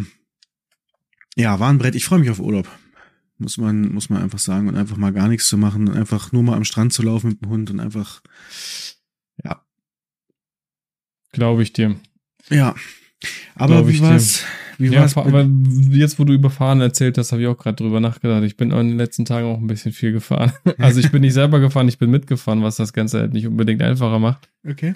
ja, war ein Brett. Ich freue mich auf Urlaub. Muss man, muss man einfach sagen. Und einfach mal gar nichts zu machen. Und einfach nur mal am Strand zu laufen mit dem Hund und einfach, ja. Glaube ich dir. Ja. Aber Glaub wie ich war's, Wie ja, war's? aber jetzt, wo du über Fahren erzählt hast, habe ich auch gerade drüber nachgedacht. Ich bin auch in den letzten Tagen auch ein bisschen viel gefahren. Also ich bin nicht selber gefahren, ich bin mitgefahren, was das Ganze halt nicht unbedingt einfacher macht. Okay.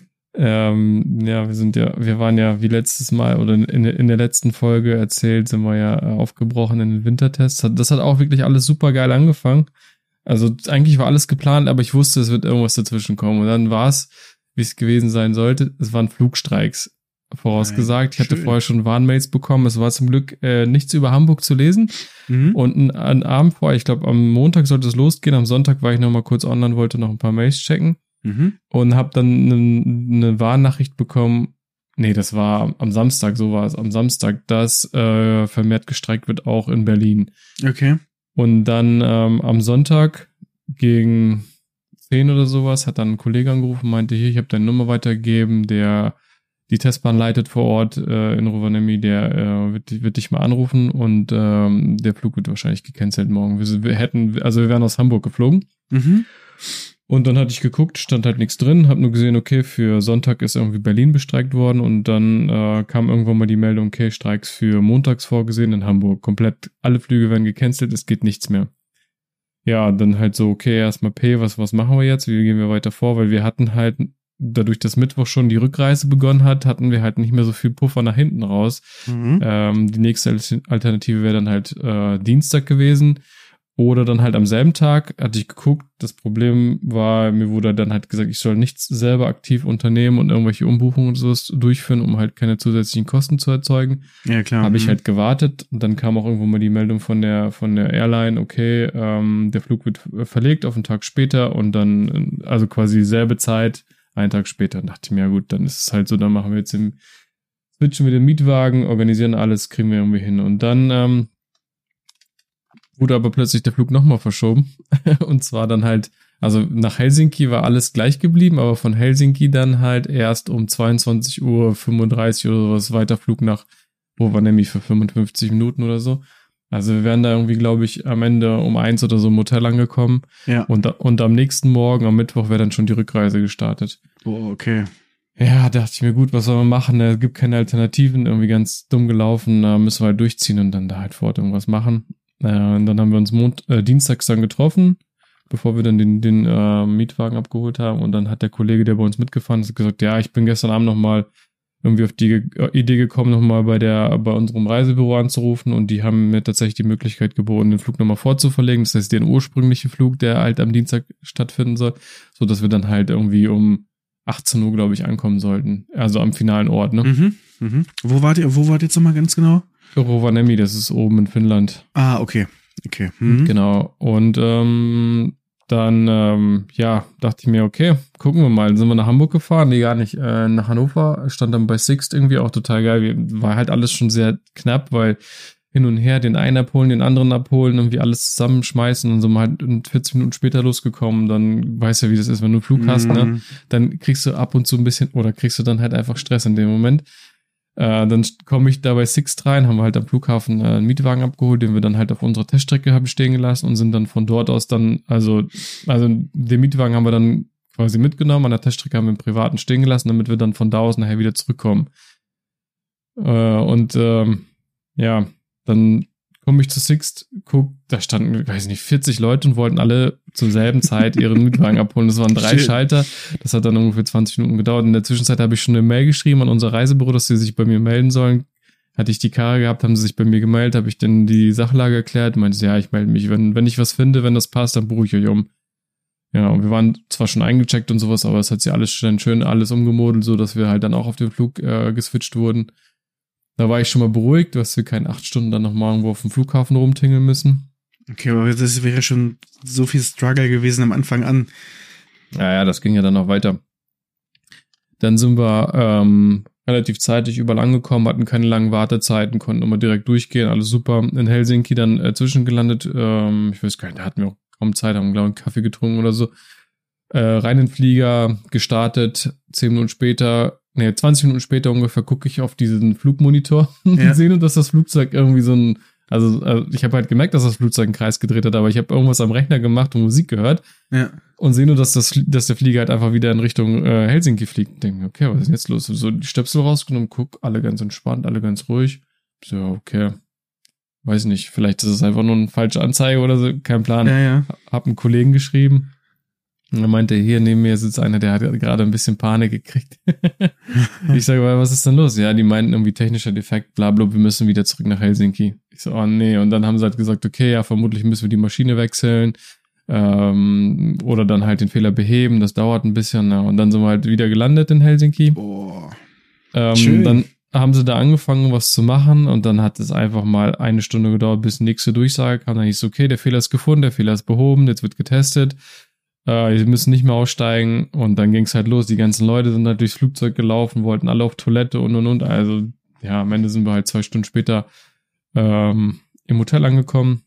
Ähm, ja, wir sind ja, wir waren ja wie letztes Mal oder in, in der letzten Folge erzählt, sind wir ja aufgebrochen in den Wintertests. Das hat auch wirklich alles super geil angefangen. Also eigentlich war alles geplant, aber ich wusste, es wird irgendwas dazwischen kommen. Und dann war es, wie es gewesen sein sollte, es waren Flugstreiks vorausgesagt. Nein, ich hatte vorher schon Warnmails bekommen. Es war zum Glück äh, nichts über Hamburg zu lesen. Mhm. Und einen Abend vorher, ich glaube am Montag sollte es losgehen, am Sonntag war ich noch mal kurz online, wollte noch ein paar Mails checken. Mhm. Und habe dann eine ne Warnnachricht bekommen, nee, das war am Samstag, so war es, am Samstag, dass äh, vermehrt gestreikt wird, auch in Berlin. Okay. Und dann ähm, am Sonntag gegen zehn oder sowas hat dann ein Kollege angerufen, meinte, hier, ich habe deine Nummer weitergegeben, der die Testbahn leitet vor Ort äh, in Rovaniemi, der äh, wird, wird dich mal anrufen und ähm, der Flug wird wahrscheinlich gecancelt morgen. Wir, wir hätten, also wir wären aus Hamburg geflogen. Mhm. Und dann hatte ich geguckt, stand halt nichts drin, hab nur gesehen, okay, für Sonntag ist irgendwie Berlin bestreikt worden und dann äh, kam irgendwann mal die Meldung, okay, Streiks für montags vorgesehen in Hamburg. Komplett alle Flüge werden gecancelt, es geht nichts mehr. Ja, dann halt so, okay, erstmal P, was, was machen wir jetzt? Wie gehen wir weiter vor? Weil wir hatten halt, dadurch, dass Mittwoch schon die Rückreise begonnen hat, hatten wir halt nicht mehr so viel Puffer nach hinten raus. Mhm. Ähm, die nächste Alternative wäre dann halt äh, Dienstag gewesen. Oder dann halt am selben Tag hatte ich geguckt, das Problem war, mir wurde dann halt gesagt, ich soll nichts selber aktiv unternehmen und irgendwelche Umbuchungen und sowas durchführen, um halt keine zusätzlichen Kosten zu erzeugen. Ja, klar. Habe ich halt gewartet und dann kam auch irgendwo mal die Meldung von der von der Airline, okay, ähm, der Flug wird verlegt auf einen Tag später und dann, also quasi dieselbe Zeit, einen Tag später. Und dachte ich mir, ja gut, dann ist es halt so, dann machen wir jetzt den, switchen wir den Mietwagen, organisieren alles, kriegen wir irgendwie hin. Und dann, ähm, wurde aber plötzlich der Flug nochmal verschoben. Und zwar dann halt, also nach Helsinki war alles gleich geblieben, aber von Helsinki dann halt erst um zweiundzwanzig Uhr fünfunddreißig oder sowas weiter Flug nach Rovaniemi für fünfundfünfzig Minuten oder so. Also wir wären da irgendwie, glaube ich, am Ende um eins oder so im Hotel angekommen. Ja. Und, und am nächsten Morgen, am Mittwoch, wäre dann schon die Rückreise gestartet. Oh, okay. Ja, dachte ich mir, gut, was soll man machen? Es gibt keine Alternativen, irgendwie ganz dumm gelaufen, da müssen wir halt durchziehen und dann da halt vor Ort irgendwas machen. Naja, und dann haben wir uns Mont- äh, dienstags dann getroffen, bevor wir dann den, den äh, Mietwagen abgeholt haben. Und dann hat der Kollege, der bei uns mitgefahren ist, gesagt, ja, ich bin gestern Abend nochmal irgendwie auf die Ge- Idee gekommen, nochmal bei der bei unserem Reisebüro anzurufen. Und die haben mir tatsächlich die Möglichkeit geboten, den Flug nochmal vorzuverlegen. Das heißt, den ursprünglichen Flug, der halt am Dienstag stattfinden soll, so dass wir dann halt irgendwie um achtzehn Uhr, glaube ich, ankommen sollten. Also am finalen Ort, ne? Mhm, mhm. Wo wart ihr, wo wart ihr jetzt nochmal ganz genau? Rovaniemi, das ist oben in Finnland. Ah, okay. Okay. Mhm. Genau. Und ähm, dann, ähm, ja, dachte ich mir, okay, gucken wir mal. Dann sind wir nach Hamburg gefahren, nee, gar nicht, äh, nach Hannover, stand dann bei Sixt irgendwie auch total geil. War halt alles schon sehr knapp, weil hin und her den einen abholen, den anderen abholen, irgendwie alles zusammenschmeißen und so mal halt vierzig Minuten später losgekommen. Dann weißt ja, wie das ist, wenn du einen Flug hast, mhm. ne? Dann kriegst du ab und zu ein bisschen, oder kriegst du dann halt einfach Stress in dem Moment. Äh, dann komme ich da bei Sixt rein, haben wir halt am Flughafen äh, einen Mietwagen abgeholt, den wir dann halt auf unserer Teststrecke haben stehen gelassen und sind dann von dort aus dann, also, also den Mietwagen haben wir dann quasi mitgenommen, an der Teststrecke haben wir im Privaten stehen gelassen, damit wir dann von da aus nachher wieder zurückkommen. Äh, und ähm, ja, dann komme ich zu Sixt, guck, da standen, weiß nicht, vierzig Leute und wollten alle zur selben Zeit ihren Mietwagen abholen. Das waren drei Shit. Schalter. Das hat dann ungefähr zwanzig Minuten gedauert. In der Zwischenzeit habe ich schon eine Mail geschrieben an unser Reisebüro, dass sie sich bei mir melden sollen. Hatte ich die Karre gehabt, haben sie sich bei mir gemeldet, habe ich denen die Sachlage erklärt, meinte sie, ja, ich melde mich. Wenn, wenn ich was finde, wenn das passt, dann buche ich euch um. Ja, und wir waren zwar schon eingecheckt und sowas, aber es hat sich alles schön, schön alles umgemodelt, so dass wir halt dann auch auf den Flug äh, geswitcht wurden. Da war ich schon mal beruhigt, dass wir keine acht Stunden dann nochmal irgendwo auf dem Flughafen rumtingeln müssen. Okay, aber das wäre schon so viel Struggle gewesen am Anfang an. Ja, ja, das ging ja dann noch weiter. Dann sind wir ähm, relativ zeitig überall angekommen, hatten keine langen Wartezeiten, konnten immer direkt durchgehen, alles super. In Helsinki dann äh, zwischengelandet, ähm, ich weiß gar nicht, da hatten wir auch kaum Zeit, haben glaube ich einen Kaffee getrunken oder so. Äh, rein in den Flieger, gestartet, zehn Minuten später, nee, zwanzig Minuten später ungefähr gucke ich auf diesen Flugmonitor und ja. sehe nur, dass das Flugzeug irgendwie so ein, also, also ich habe halt gemerkt, dass das Flugzeug einen Kreis gedreht hat, aber ich habe irgendwas am Rechner gemacht und Musik gehört ja. und sehe nur, dass das, dass der Flieger halt einfach wieder in Richtung äh, Helsinki fliegt. Denke mir, okay, was ist denn jetzt los? So die Stöpsel rausgenommen, guck, alle ganz entspannt, alle ganz ruhig. So, okay. Weiß nicht, vielleicht ist es einfach nur eine falsche Anzeige oder so, kein Plan. Ja, ja. Hab einen Kollegen geschrieben. Und er meinte, hier neben mir sitzt einer, der hat gerade ein bisschen Panik gekriegt. Ich sage, was ist denn los? Ja, die meinten irgendwie technischer Defekt, bla bla, wir müssen wieder zurück nach Helsinki. Ich so, oh nee. Und dann haben sie halt gesagt, okay, ja, vermutlich müssen wir die Maschine wechseln. Ähm, oder dann halt den Fehler beheben, das dauert ein bisschen. Na, und dann sind wir halt wieder gelandet in Helsinki. Boah. Ähm, Schön. Dann haben sie da angefangen, was zu machen und dann hat es einfach mal eine Stunde gedauert, bis die nächste Durchsage kam. Dann hieß es, okay, der Fehler ist gefunden, der Fehler ist behoben, jetzt wird getestet. Äh, sie müssen nicht mehr aussteigen und dann ging es halt los. Die ganzen Leute sind halt durchs Flugzeug gelaufen, wollten alle auf Toilette und und und. Also ja, am Ende sind wir halt zwei Stunden später ähm, im Hotel angekommen.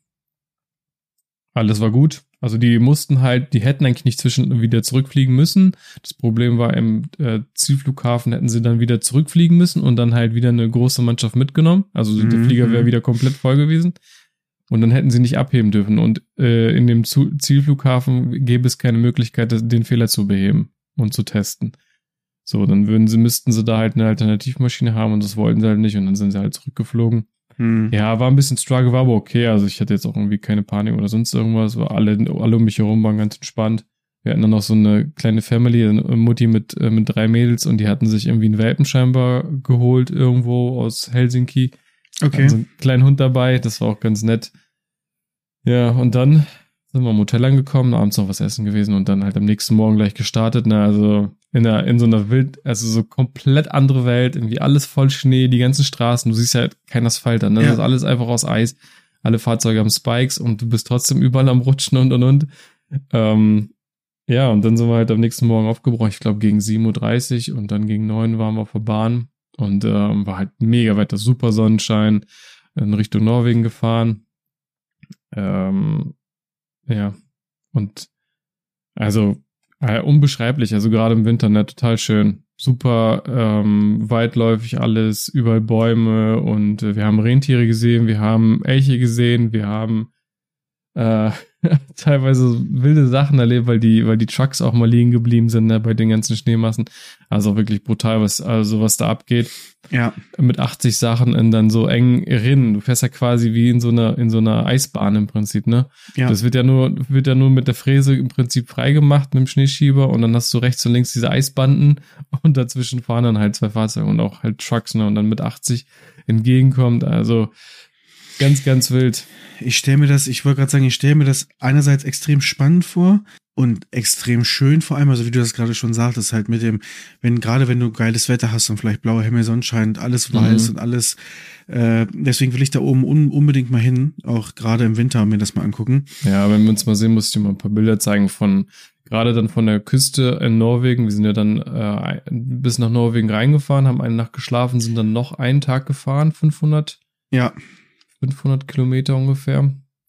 Alles war gut. Also die mussten halt, die hätten eigentlich nicht zwischen wieder zurückfliegen müssen. Das Problem war, im äh, Zielflughafen hätten sie dann wieder zurückfliegen müssen und dann halt wieder eine große Mannschaft mitgenommen. Also mhm. der Flieger wäre wieder komplett voll gewesen. Und dann hätten sie nicht abheben dürfen. Und äh, in dem Zu- Zielflughafen gäbe es keine Möglichkeit, den Fehler zu beheben und zu testen. So, dann würden sie, müssten sie da halt eine Alternativmaschine haben und das wollten sie halt nicht und dann sind sie halt zurückgeflogen. Hm. Ja, war ein bisschen Struggle, war aber okay. Also ich hatte jetzt auch irgendwie keine Panik oder sonst irgendwas. War alle, alle um mich herum waren ganz entspannt. Wir hatten dann noch so eine kleine Family, eine Mutti mit, äh, mit drei Mädels und die hatten sich irgendwie einen Welpen scheinbar geholt irgendwo aus Helsinki. Okay. Hatten so einen kleinen Hund dabei, das war auch ganz nett. Ja, und dann sind wir im Hotel angekommen, abends noch was essen gewesen und dann halt am nächsten Morgen gleich gestartet. Na, also in der, in so einer Wild, also so komplett andere Welt, irgendwie alles voll Schnee, die ganzen Straßen, du siehst ja kein Asphalt an, ne? Ja. Das ist alles einfach aus Eis. Alle Fahrzeuge haben Spikes und du bist trotzdem überall am Rutschen und und und. Ähm, ja, und dann sind wir halt am nächsten Morgen aufgebrochen, ich glaube gegen sieben Uhr dreißig und dann gegen neun waren wir auf der Bahn und ähm, war halt mega weiter, super Sonnenschein, in Richtung Norwegen gefahren. Ähm, ja, und also äh, unbeschreiblich, also gerade im Winter, ne, total schön. Super ähm, weitläufig alles, überall Bäume und äh, wir haben Rentiere gesehen, wir haben Elche gesehen, wir haben äh, teilweise wilde Sachen erlebt, weil die, weil die Trucks auch mal liegen geblieben sind, ne, bei den ganzen Schneemassen. Also wirklich brutal, was, also was da abgeht. Ja. Mit achtzig Sachen in dann so engen Rinnen. Du fährst ja quasi wie in so einer, in so einer Eisbahn im Prinzip, ne? Ja. Das wird ja nur, wird ja nur mit der Fräse im Prinzip freigemacht mit dem Schneeschieber und dann hast du rechts und links diese Eisbanden und dazwischen fahren dann halt zwei Fahrzeuge und auch halt Trucks, ne? Und dann mit achtzig entgegenkommt. Also ganz, ganz wild. Ich stelle mir das, ich wollte gerade sagen, ich stelle mir das einerseits extrem spannend vor und extrem schön vor allem, also wie du das gerade schon sagtest, halt mit dem, wenn gerade wenn du geiles Wetter hast und vielleicht blauer Himmel, Sonnenschein und alles weiß mhm. und alles, äh, deswegen will ich da oben un- unbedingt mal hin, auch gerade im Winter mir das mal angucken. Ja, wenn wir uns mal sehen, muss ich dir mal ein paar Bilder zeigen von, gerade dann von der Küste in Norwegen, wir sind ja dann äh, bis nach Norwegen reingefahren, haben eine Nacht geschlafen, sind dann noch einen Tag gefahren, fünfhundert Ja. fünfhundert Kilometer ungefähr.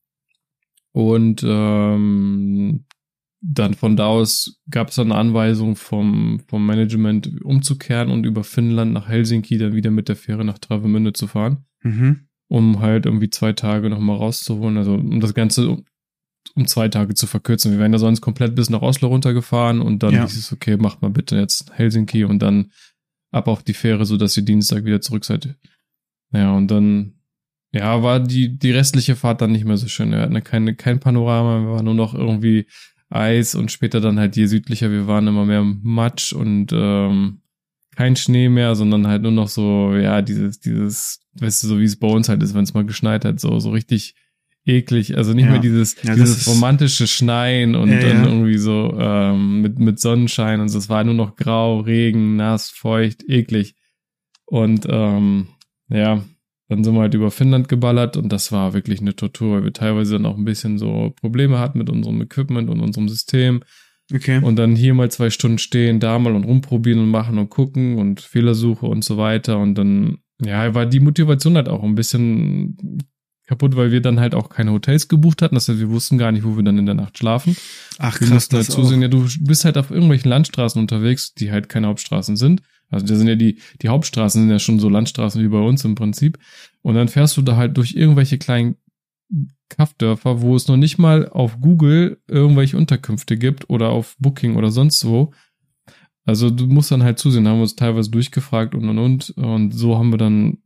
Und ähm, dann von da aus gab es dann eine Anweisung vom, vom Management umzukehren und über Finnland nach Helsinki dann wieder mit der Fähre nach Travemünde zu fahren, mhm. um halt irgendwie zwei Tage nochmal rauszuholen, also um das Ganze um, um zwei Tage zu verkürzen. Wir wären ja sonst komplett bis nach Oslo runtergefahren und dann ja. hieß es, okay, macht mal bitte jetzt Helsinki und dann ab auf die Fähre, sodass ihr Dienstag wieder zurück seid. Ja, und dann ja, war die die restliche Fahrt dann nicht mehr so schön. Wir hatten keine, kein Panorama, wir waren nur noch irgendwie Eis und später dann halt je südlicher, wir waren immer mehr Matsch und ähm, kein Schnee mehr, sondern halt nur noch so, ja, dieses, dieses, weißt du, so wie es bei uns halt ist, wenn es mal geschneit hat, so so richtig eklig. Also nicht ja. mehr dieses ja, dieses romantische Schneien und ja, dann ja. irgendwie so ähm, mit mit Sonnenschein und so. Es war nur noch grau, Regen, nass, feucht, eklig. Und ähm, ja, dann sind wir halt über Finnland geballert und das war wirklich eine Tortur, weil wir teilweise dann auch ein bisschen so Probleme hatten mit unserem Equipment und unserem System. Okay. Und dann hier mal zwei Stunden stehen, da mal und rumprobieren und machen und gucken und Fehlersuche und so weiter. Und dann, ja, war die Motivation halt auch ein bisschen kaputt, weil wir dann halt auch keine Hotels gebucht hatten. Das heißt, wir wussten gar nicht, wo wir dann in der Nacht schlafen. Ach, wir krass, mussten halt das zusehen, auch. ja, du bist halt auf irgendwelchen Landstraßen unterwegs, die halt keine Hauptstraßen sind. Also da sind ja die, die Hauptstraßen sind ja schon so Landstraßen wie bei uns im Prinzip. Und dann fährst du da halt durch irgendwelche kleinen Kaffdörfer, wo es noch nicht mal auf Google irgendwelche Unterkünfte gibt oder auf Booking oder sonst wo. Also du musst dann halt zusehen, da haben wir uns teilweise durchgefragt und und und. Und so haben wir dann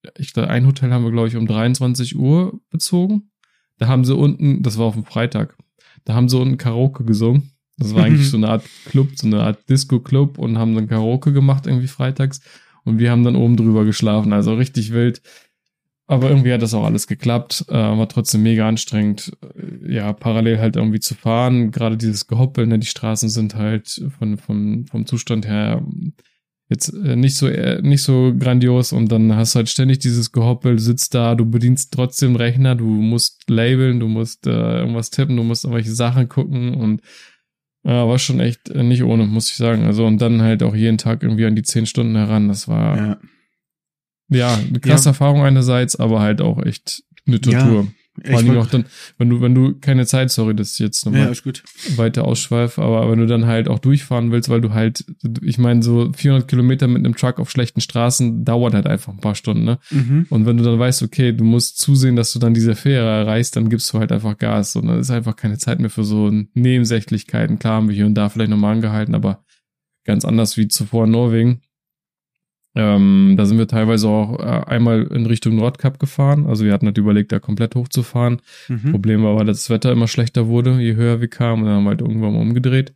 ich glaube, ein Hotel haben wir, glaube ich, um dreiundzwanzig Uhr bezogen. Da haben sie unten, das war auf dem Freitag, da haben sie unten Karaoke gesungen. Das war eigentlich so eine Art Club, so eine Art Disco-Club und haben dann Karaoke gemacht irgendwie freitags. Und wir haben dann oben drüber geschlafen, also richtig wild. Aber irgendwie hat das auch alles geklappt, äh, war trotzdem mega anstrengend, ja, parallel halt irgendwie zu fahren. Gerade dieses Gehoppel, ne, die Straßen sind halt von, von, vom Zustand her jetzt äh, nicht so äh, nicht so grandios und dann hast du halt ständig dieses Gehoppel, sitzt da, du bedienst trotzdem Rechner, du musst labeln, du musst äh, irgendwas tippen, du musst irgendwelche Sachen gucken und ja, war schon echt äh, nicht ohne, muss ich sagen. Also und dann halt auch jeden Tag irgendwie an die zehn Stunden heran, das war Ja, ja eine krasse Ja. Erfahrung einerseits, aber halt auch echt eine Tortur. Vor ich allem wollt- auch dann, wenn du, wenn du keine Zeit, sorry, dass ich jetzt ja, nochmal ist gut. weiter ausschweife, aber wenn du dann halt auch durchfahren willst, weil du halt, ich meine, so vierhundert Kilometer mit einem Truck auf schlechten Straßen dauert halt einfach ein paar Stunden, ne? Mhm. Und wenn du dann weißt, okay, du musst zusehen, dass du dann diese Fähre erreichst, dann gibst du halt einfach Gas und dann ist einfach keine Zeit mehr für so Nebensächlichkeiten. Klar haben wir hier und da vielleicht nochmal angehalten, aber ganz anders wie zuvor in Norwegen. Ähm, da sind wir teilweise auch äh, einmal in Richtung Nordkap gefahren. Also wir hatten halt überlegt, da komplett hochzufahren. Mhm. Problem war aber, dass das Wetter immer schlechter wurde, je höher wir kamen. Und dann haben wir halt irgendwann mal umgedreht.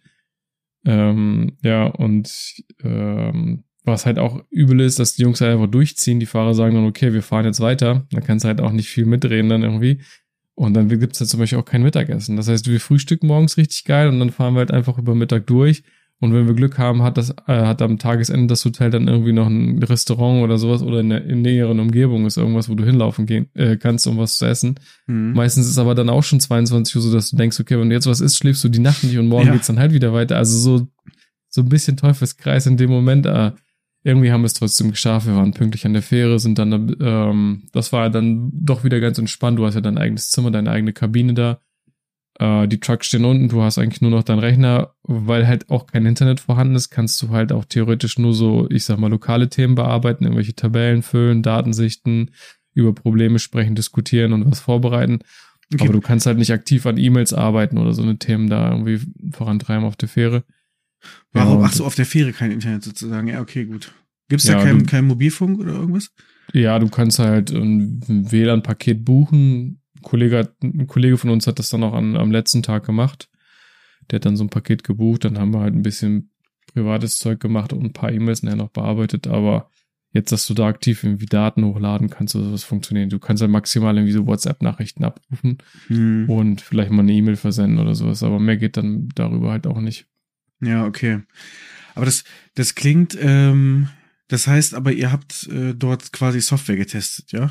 Ähm, ja, und ähm, was halt auch übel ist, dass die Jungs halt einfach durchziehen. Die Fahrer sagen dann, okay, wir fahren jetzt weiter. Da kannst du halt auch nicht viel mitreden dann irgendwie. Und dann gibt's halt zum Beispiel auch kein Mittagessen. Das heißt, wir frühstücken morgens richtig geil und dann fahren wir halt einfach über Mittag durch. Und wenn wir Glück haben, hat das äh, hat am Tagesende das Hotel dann irgendwie noch ein Restaurant oder sowas oder in der in näheren Umgebung ist irgendwas, wo du hinlaufen gehen äh, kannst, um was zu essen. Mhm. Meistens ist aber dann auch schon zweiundzwanzig Uhr, so dass du denkst, okay, wenn du jetzt was isst, schläfst du die Nacht nicht und morgen Ja. geht's dann halt wieder weiter. Also so so ein bisschen Teufelskreis in dem Moment. Äh, irgendwie haben wir es trotzdem geschafft. Wir waren pünktlich an der Fähre, sind dann, ähm, das war dann doch wieder ganz entspannt. Du hast ja dein eigenes Zimmer, deine eigene Kabine da. Äh, die Trucks stehen unten, du hast eigentlich nur noch deinen Rechner, weil halt auch kein Internet vorhanden ist, kannst du halt auch theoretisch nur so, ich sag mal, lokale Themen bearbeiten, irgendwelche Tabellen füllen, Daten sichten, über Probleme sprechen, diskutieren und was vorbereiten. Okay. Aber du kannst halt nicht aktiv an E-Mails arbeiten oder so eine Themen da irgendwie vorantreiben auf der Fähre. Warum? Ja, Ach so, auf der Fähre kein Internet sozusagen. Ja, okay, gut. Gibt's da Ja, kein, du- kein Mobilfunk oder irgendwas? Ja, du kannst halt ein W L A N-Paket buchen. Ein Kollege, hat, ein Kollege von uns hat das dann auch an, am letzten Tag gemacht. Der hat dann so ein Paket gebucht. Dann haben wir halt ein bisschen privates Zeug gemacht und ein paar E-Mails nachher noch bearbeitet. Aber jetzt, dass du da aktiv irgendwie Daten hochladen kannst oder sowas funktioniert. Du kannst halt maximal irgendwie so WhatsApp-Nachrichten abrufen Hm. und vielleicht mal eine E-Mail versenden oder sowas. Aber mehr geht dann darüber halt auch nicht. Ja, okay. Aber das, das klingt, ähm, das heißt aber, ihr habt äh, dort quasi Software getestet, ja?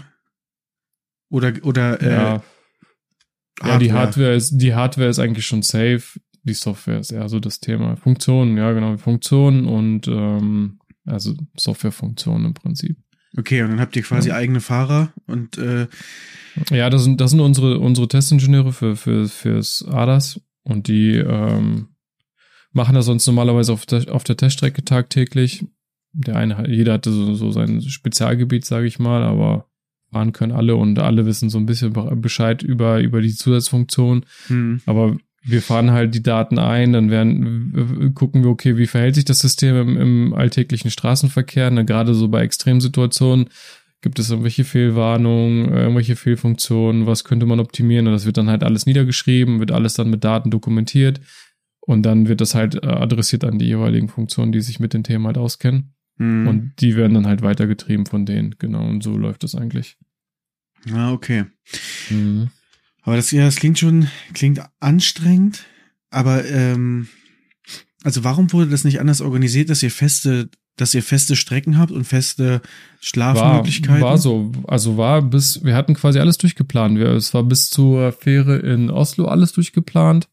Oder, oder, äh, Ja, ja, die Hardware ist, die Hardware ist eigentlich schon safe. Die Software ist eher so das Thema. Funktionen, ja, genau, Funktionen und, ähm, also Softwarefunktionen im Prinzip. Okay, und dann habt ihr quasi Ja. eigene Fahrer und, äh, Ja, das sind, das sind unsere, unsere Testingenieure für, für, fürs A D A S und die, ähm, machen das sonst normalerweise auf der, auf der Teststrecke tagtäglich. Der eine, jeder hatte so, so sein Spezialgebiet, sage ich mal, aber fahren können alle und alle wissen so ein bisschen Bescheid über, über die Zusatzfunktion. hm, Aber wir fahren halt die Daten ein, dann werden, gucken wir, okay, wie verhält sich das System im, im alltäglichen Straßenverkehr, ne, gerade so bei Extremsituationen. Gibt es irgendwelche Fehlwarnungen, irgendwelche Fehlfunktionen, was könnte man optimieren? Und das wird dann halt alles niedergeschrieben, wird alles dann mit Daten dokumentiert und dann wird das halt äh, adressiert an die jeweiligen Funktionen, die sich mit den Themen halt auskennen. hm. Und die werden dann halt weitergetrieben von denen, genau, und so läuft das eigentlich. Ah, okay. Mhm. Aber das, ja, das klingt schon, klingt anstrengend, aber, ähm, also warum wurde das nicht anders organisiert, dass ihr feste, dass ihr feste Strecken habt und feste Schlafmöglichkeiten? War, war so, also war bis, wir hatten quasi alles durchgeplant. Wir, es war bis zur Fähre in Oslo alles durchgeplant.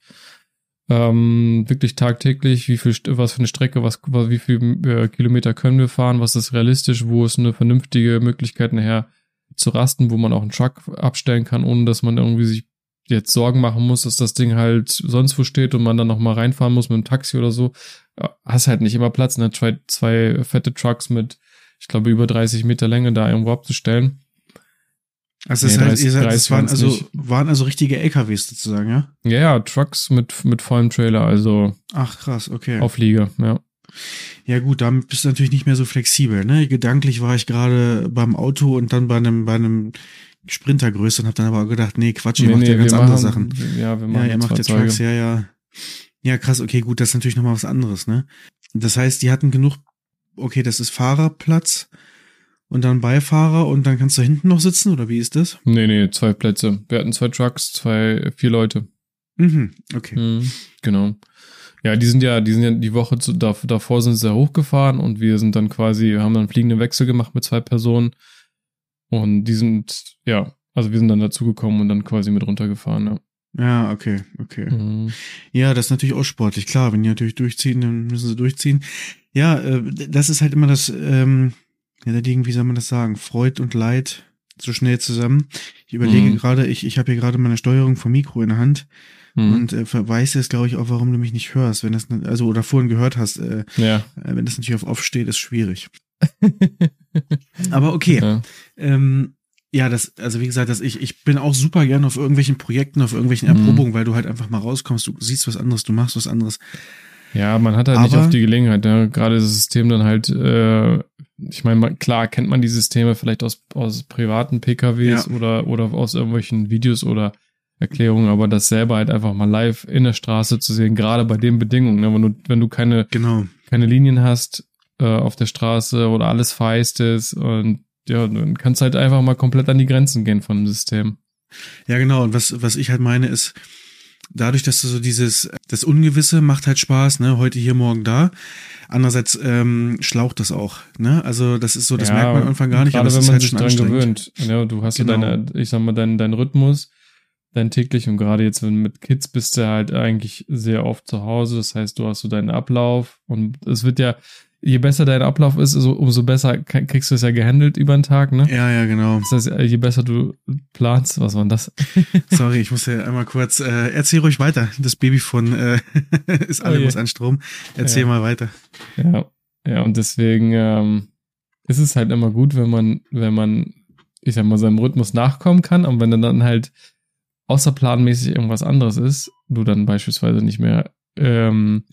Ähm, wirklich tagtäglich, wie viel, was für eine Strecke, was, wie viel äh, Kilometer können wir fahren, was ist realistisch, wo ist eine vernünftige Möglichkeit nachher zu rasten, wo man auch einen Truck abstellen kann, ohne dass man irgendwie sich jetzt Sorgen machen muss, dass das Ding halt sonst wo steht und man dann noch mal reinfahren muss mit dem Taxi oder so. Ja, hast halt nicht immer Platz, ne? Zwei, zwei fette Trucks mit, ich glaube, über dreißig Meter Länge da irgendwo abzustellen. Also das Nee, heißt, dreißig ihr seid, das waren waren's also, nicht. waren also richtige L K Ws sozusagen, ja? Ja, ja, Trucks mit, mit vollem Trailer, also Ach, krass, okay. Auflieger, ja. Ja gut, damit bist du natürlich nicht mehr so flexibel, ne? Gedanklich war ich gerade beim Auto und dann bei einem, bei einem Sprintergröße und hab dann aber gedacht, nee, Quatsch, ihr Nee, macht nee, ja ganz wir andere machen, Sachen. ja, wir Ja, machen ihr macht ja Fahrzeuge. Trucks, ja, ja. Ja, krass, okay, gut, das ist natürlich nochmal was anderes, ne? Das heißt, die hatten genug, okay, das ist Fahrerplatz und dann Beifahrer und dann kannst du hinten noch sitzen, oder wie ist das? Nee, nee, zwei Plätze. Wir hatten zwei Trucks, zwei, vier Leute. Mhm, okay. Mhm, genau. Ja, die sind ja, die sind ja die Woche zu, da, davor sind sie ja hochgefahren und wir sind dann quasi, haben dann fliegenden Wechsel gemacht mit zwei Personen und die sind, ja, also wir sind dann dazugekommen und dann quasi mit runtergefahren, ja. Ja, okay, okay. Mhm. Ja, das ist natürlich auch sportlich. Klar, wenn die natürlich durchziehen, dann müssen sie durchziehen. Ja, äh, das ist halt immer das, ähm, ja, der Ding, wie soll man das sagen? Freud und Leid so schnell zusammen. Ich überlege Mhm. gerade, ich, ich habe hier gerade meine Steuerung vom Mikro in der Hand Mhm. und äh, weiß jetzt, glaube ich, auch, warum du mich nicht hörst. Wenn das, also, oder vorhin gehört hast, äh, Ja. äh, wenn das natürlich auf Off steht, ist schwierig. Aber okay. Ja. Ähm, ja, das, also wie gesagt, das, ich, ich bin auch super gern auf irgendwelchen Projekten, auf irgendwelchen Mhm. Erprobungen, weil du halt einfach mal rauskommst, du siehst was anderes, du machst was anderes. Ja, man hat halt nicht Aber- oft die Gelegenheit, ja. Gerade das System dann halt, äh, ich meine, man, klar kennt man die Systeme vielleicht aus, aus privaten P K Ws Ja. oder, oder aus irgendwelchen Videos oder Erklärungen, aber das selber halt einfach mal live in der Straße zu sehen, gerade bei den Bedingungen, ne, wenn du, wenn du keine, Genau. keine Linien hast äh, auf der Straße oder alles feist ist und ja, dann kannst du halt einfach mal komplett an die Grenzen gehen von dem System. Ja, genau. Und was, was ich halt meine ist, dadurch, dass du so dieses, das Ungewisse macht halt Spaß, ne, heute hier, morgen da. Andererseits ähm, schlaucht das auch, ne? Also das ist so, das Ja, merkt man am Anfang gar nicht, aber gerade es wenn ist man halt sich schon dran anstrengend. gewöhnt. Ja, du hast Genau. so deine, ich sag mal, deinen deinen Rhythmus, deinen täglich und gerade jetzt, wenn mit Kids bist du halt eigentlich sehr oft zu Hause. Das heißt, du hast so deinen Ablauf und es wird ja, je besser dein Ablauf ist, so, umso besser k- kriegst du es ja gehandelt über den Tag, ne? Ja, ja, genau. Das heißt, je besser du planst, was war denn das? Sorry, ich muss ja einmal kurz, äh, erzähl ruhig weiter. Das Babyphone äh, ist alle Oh je. muss an Strom. Erzähl Ja. mal weiter. Ja, ja, und deswegen ähm, ist es halt immer gut, wenn man, wenn man, ich sag mal, seinem Rhythmus nachkommen kann, und wenn dann dann halt außerplanmäßig irgendwas anderes ist, du dann beispielsweise nicht mehr ähm,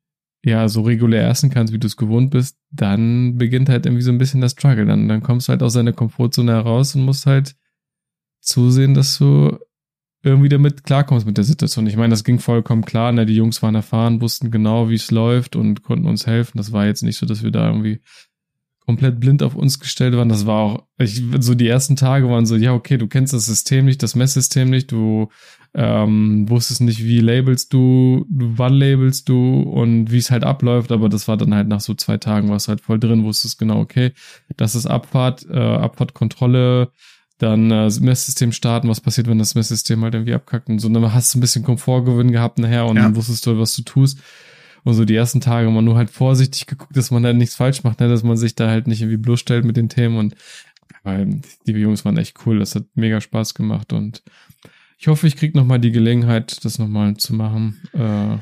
ja so regulär essen kannst, wie du es gewohnt bist, dann beginnt halt irgendwie so ein bisschen das Struggle. Dann, dann kommst du halt aus deiner Komfortzone heraus und musst halt zusehen, dass du irgendwie damit klarkommst mit der Situation. Ich meine, das ging vollkommen klar, ne? Die Jungs waren erfahren, wussten genau, wie es läuft und konnten uns helfen. Das war jetzt nicht so, dass wir da irgendwie komplett blind auf uns gestellt waren. Das war auch, ich, so die ersten Tage waren so, ja, okay, du kennst das System nicht, das Messsystem nicht, du ähm, wusstest nicht, wie labelst du, wann labelst du und wie es halt abläuft, aber das war dann halt nach so zwei Tagen, warst halt voll drin, wusstest genau, okay, das ist Abfahrt, äh, Abfahrtkontrolle, dann äh, das Messsystem starten, was passiert, wenn das Messsystem halt irgendwie abkackt und so, und dann hast du ein bisschen Komfortgewinn gehabt nachher und Ja. dann wusstest du, was du tust. Und so die ersten Tage man nur halt vorsichtig geguckt, dass man da nichts falsch macht, ne? Dass man sich da halt nicht irgendwie bloßstellt mit den Themen. Und weil die Jungs waren echt cool, das hat mega Spaß gemacht. Und ich hoffe, ich krieg noch mal die Gelegenheit, das noch mal zu machen. Äh,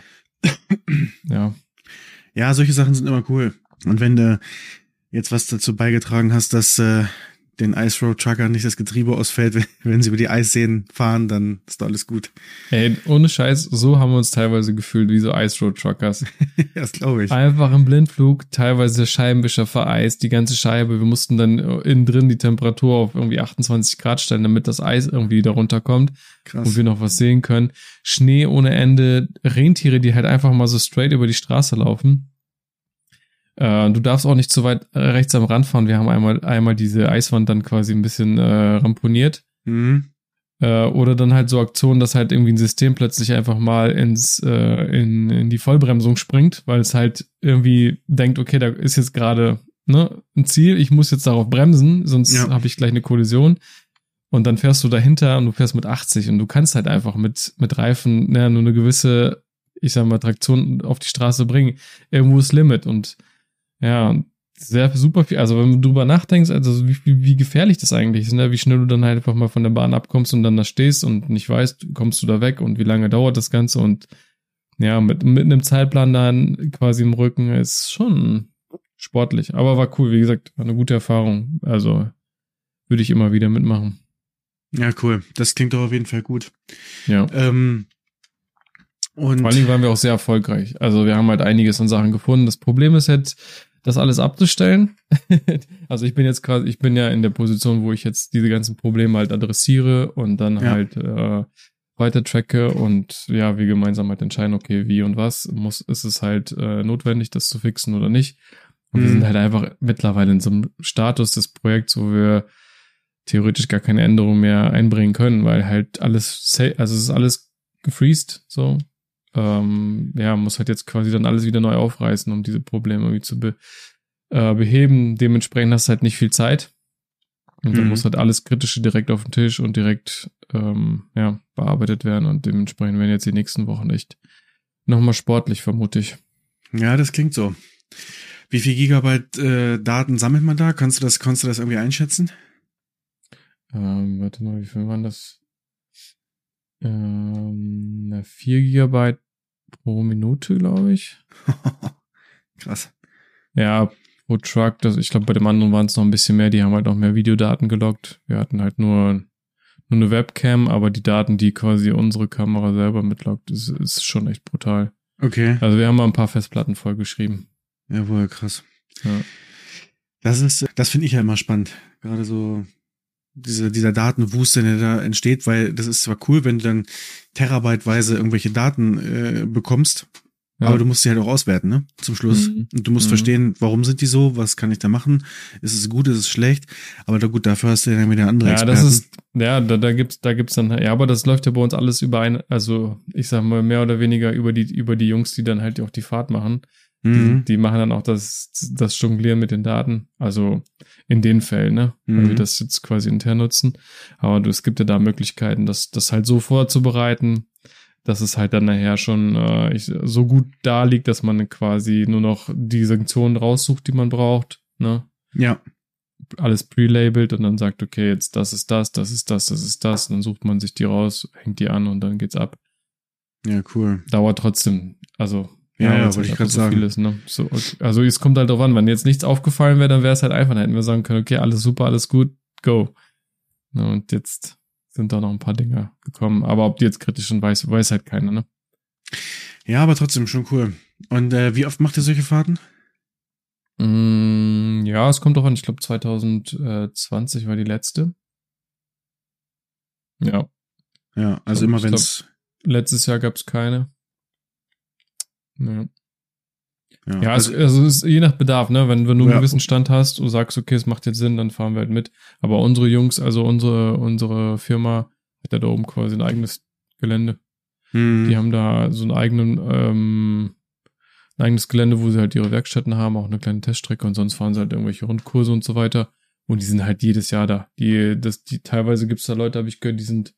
ja. Ja, solche Sachen sind immer cool. Und wenn du jetzt was dazu beigetragen hast, dass äh, den Ice Road Trucker nicht das Getriebe ausfällt, wenn, wenn sie über die Eisseen fahren, dann ist doch alles gut. Ey, ohne Scheiß, so haben wir uns teilweise gefühlt wie so Ice Road Truckers. Das glaube ich. Einfach im Blindflug, teilweise Scheibenwischer vereist, die ganze Scheibe. Wir mussten dann innen drin die Temperatur auf irgendwie achtundzwanzig Grad stellen, damit das Eis irgendwie da runterkommt Krass. und wir noch was sehen können. Schnee ohne Ende, Rentiere, die halt einfach mal so straight über die Straße laufen. Äh, du darfst auch nicht zu weit äh, rechts am Rand fahren. Wir haben einmal einmal diese Eiswand dann quasi ein bisschen äh, ramponiert. Mhm. Äh, oder dann halt so Aktionen, dass halt irgendwie ein System plötzlich einfach mal ins äh, in, in die Vollbremsung springt, weil es halt irgendwie denkt, okay, da ist jetzt gerade ne, ein Ziel, ich muss jetzt darauf bremsen, sonst Ja. habe ich gleich eine Kollision. Und dann fährst du dahinter und du fährst mit achtzig und du kannst halt einfach mit mit Reifen ne, nur eine gewisse, ich sag mal, Traktion auf die Straße bringen. Irgendwo ist Limit und ja, sehr super viel, also wenn du drüber nachdenkst, also wie, wie, wie gefährlich das eigentlich ist, ne? Wie schnell du dann halt einfach mal von der Bahn abkommst und dann da stehst und nicht weißt, kommst du da weg und wie lange dauert das Ganze und ja, mit, mit einem Zeitplan dann quasi im Rücken ist schon sportlich, aber war cool, wie gesagt, war eine gute Erfahrung, also würde ich immer wieder mitmachen. Ja, cool. Das klingt doch auf jeden Fall gut. Ja. Ähm, Und vor allen Dingen waren wir auch sehr erfolgreich. Also wir haben halt einiges an Sachen gefunden. Das Problem ist jetzt, das alles abzustellen. Also ich bin jetzt quasi, ich bin ja in der Position, wo ich jetzt diese ganzen Probleme halt adressiere und dann Ja. halt äh, weiter tracke und ja, wir gemeinsam halt entscheiden, okay, wie und was muss, ist es halt äh, notwendig, das zu fixen oder nicht. Und wir Mhm. sind halt einfach mittlerweile in so einem Status des Projekts, wo wir theoretisch gar keine Änderungen mehr einbringen können, weil halt alles, sa- also es ist alles gefreezed, so. Ähm, ja, muss halt jetzt quasi dann alles wieder neu aufreißen, um diese Probleme irgendwie zu be äh, beheben. Dementsprechend hast du halt nicht viel Zeit. Und dann Mhm. muss halt alles Kritische direkt auf den Tisch und direkt ähm, ja, bearbeitet werden. Und dementsprechend werden jetzt die nächsten Wochen echt nochmal sportlich, vermute ich. ja, das klingt so. Wie viel Gigabyte äh, Daten sammelt man da? Kannst du das, kannst du das irgendwie einschätzen? Ähm, warte mal, wie viel waren das? Ähm, na, vier Gigabyte pro Minute, glaube ich. Krass. Ja, pro Truck, das, ich glaube, bei dem anderen waren es noch ein bisschen mehr, die haben halt noch mehr Videodaten geloggt. Wir hatten halt nur, nur eine Webcam, aber die Daten, die quasi unsere Kamera selber mitloggt, ist, ist schon echt brutal. Okay. Also wir haben mal ein paar Festplatten vollgeschrieben. Jawohl, krass. Ja. Das ist, das finde ich ja immer spannend. Gerade so diese, dieser Datenwust, der da entsteht, weil das ist zwar cool, wenn du dann terabyteweise irgendwelche Daten äh, bekommst, Ja. aber du musst sie halt auch auswerten, ne? Zum Schluss. Mhm. Und du musst Mhm. verstehen, warum sind die so, was kann ich da machen? Ist es gut, ist es schlecht? Aber da gut, dafür hast du ja dann wieder andere Ja, Experten. das ist, ja, da, da gibt's, da gibt's dann, ja, aber das läuft ja bei uns alles über ein, also ich sag mal mehr oder weniger über die, über die Jungs, die dann halt auch die Fahrt machen. Mhm. Die, die machen dann auch das, das Jonglieren mit den Daten. Also in den Fällen, ne? Weil Mhm. wir das jetzt quasi intern nutzen. Aber du, es gibt ja da Möglichkeiten, das, das halt so vorzubereiten, dass es halt dann nachher schon äh, ich, so gut da liegt, dass man quasi nur noch die Sanktionen raussucht, die man braucht, ne? Ja. Alles pre-labelt und dann sagt, okay, jetzt das ist das, das ist das, das ist das. Und dann sucht man sich die raus, hängt die an und dann geht's ab. Ja, cool. Dauert trotzdem, also Ja, ja, weil's wollte ich einfach grad so sagen. viel ist, ne? So, okay. Also es kommt halt drauf an, wenn jetzt nichts aufgefallen wäre, dann wäre es halt einfach, dann hätten wir sagen können, okay, alles super, alles gut, go. Ne, und jetzt sind da noch ein paar Dinge gekommen, aber ob die jetzt kritisch sind, weiß, weiß halt keiner, ne? Ja, aber trotzdem schon cool. Und äh, wie oft macht ihr solche Fahrten? Mm, ja, es kommt drauf an, ich glaube zwanzig zwanzig war die letzte. Ja, Ja, also Ich immer glaub- wenn's. letztes Jahr gab's keine. Ja. Ja, Ja, also, es, also es ist je nach Bedarf, ne? Wenn, wenn du einen Ja. gewissen Stand hast und sagst, okay, es macht jetzt Sinn, dann fahren wir halt mit. Aber unsere Jungs, also unsere, unsere Firma hat ja da oben quasi ein eigenes Gelände. hm, Die haben da so einen eigenen, ähm, ein eigenes Gelände, wo sie halt ihre Werkstätten haben, auch eine kleine Teststrecke und sonst fahren sie halt irgendwelche Rundkurse und so weiter. Und die sind halt jedes Jahr da. Die, das, die, teilweise gibt's da Leute, habe ich gehört, die sind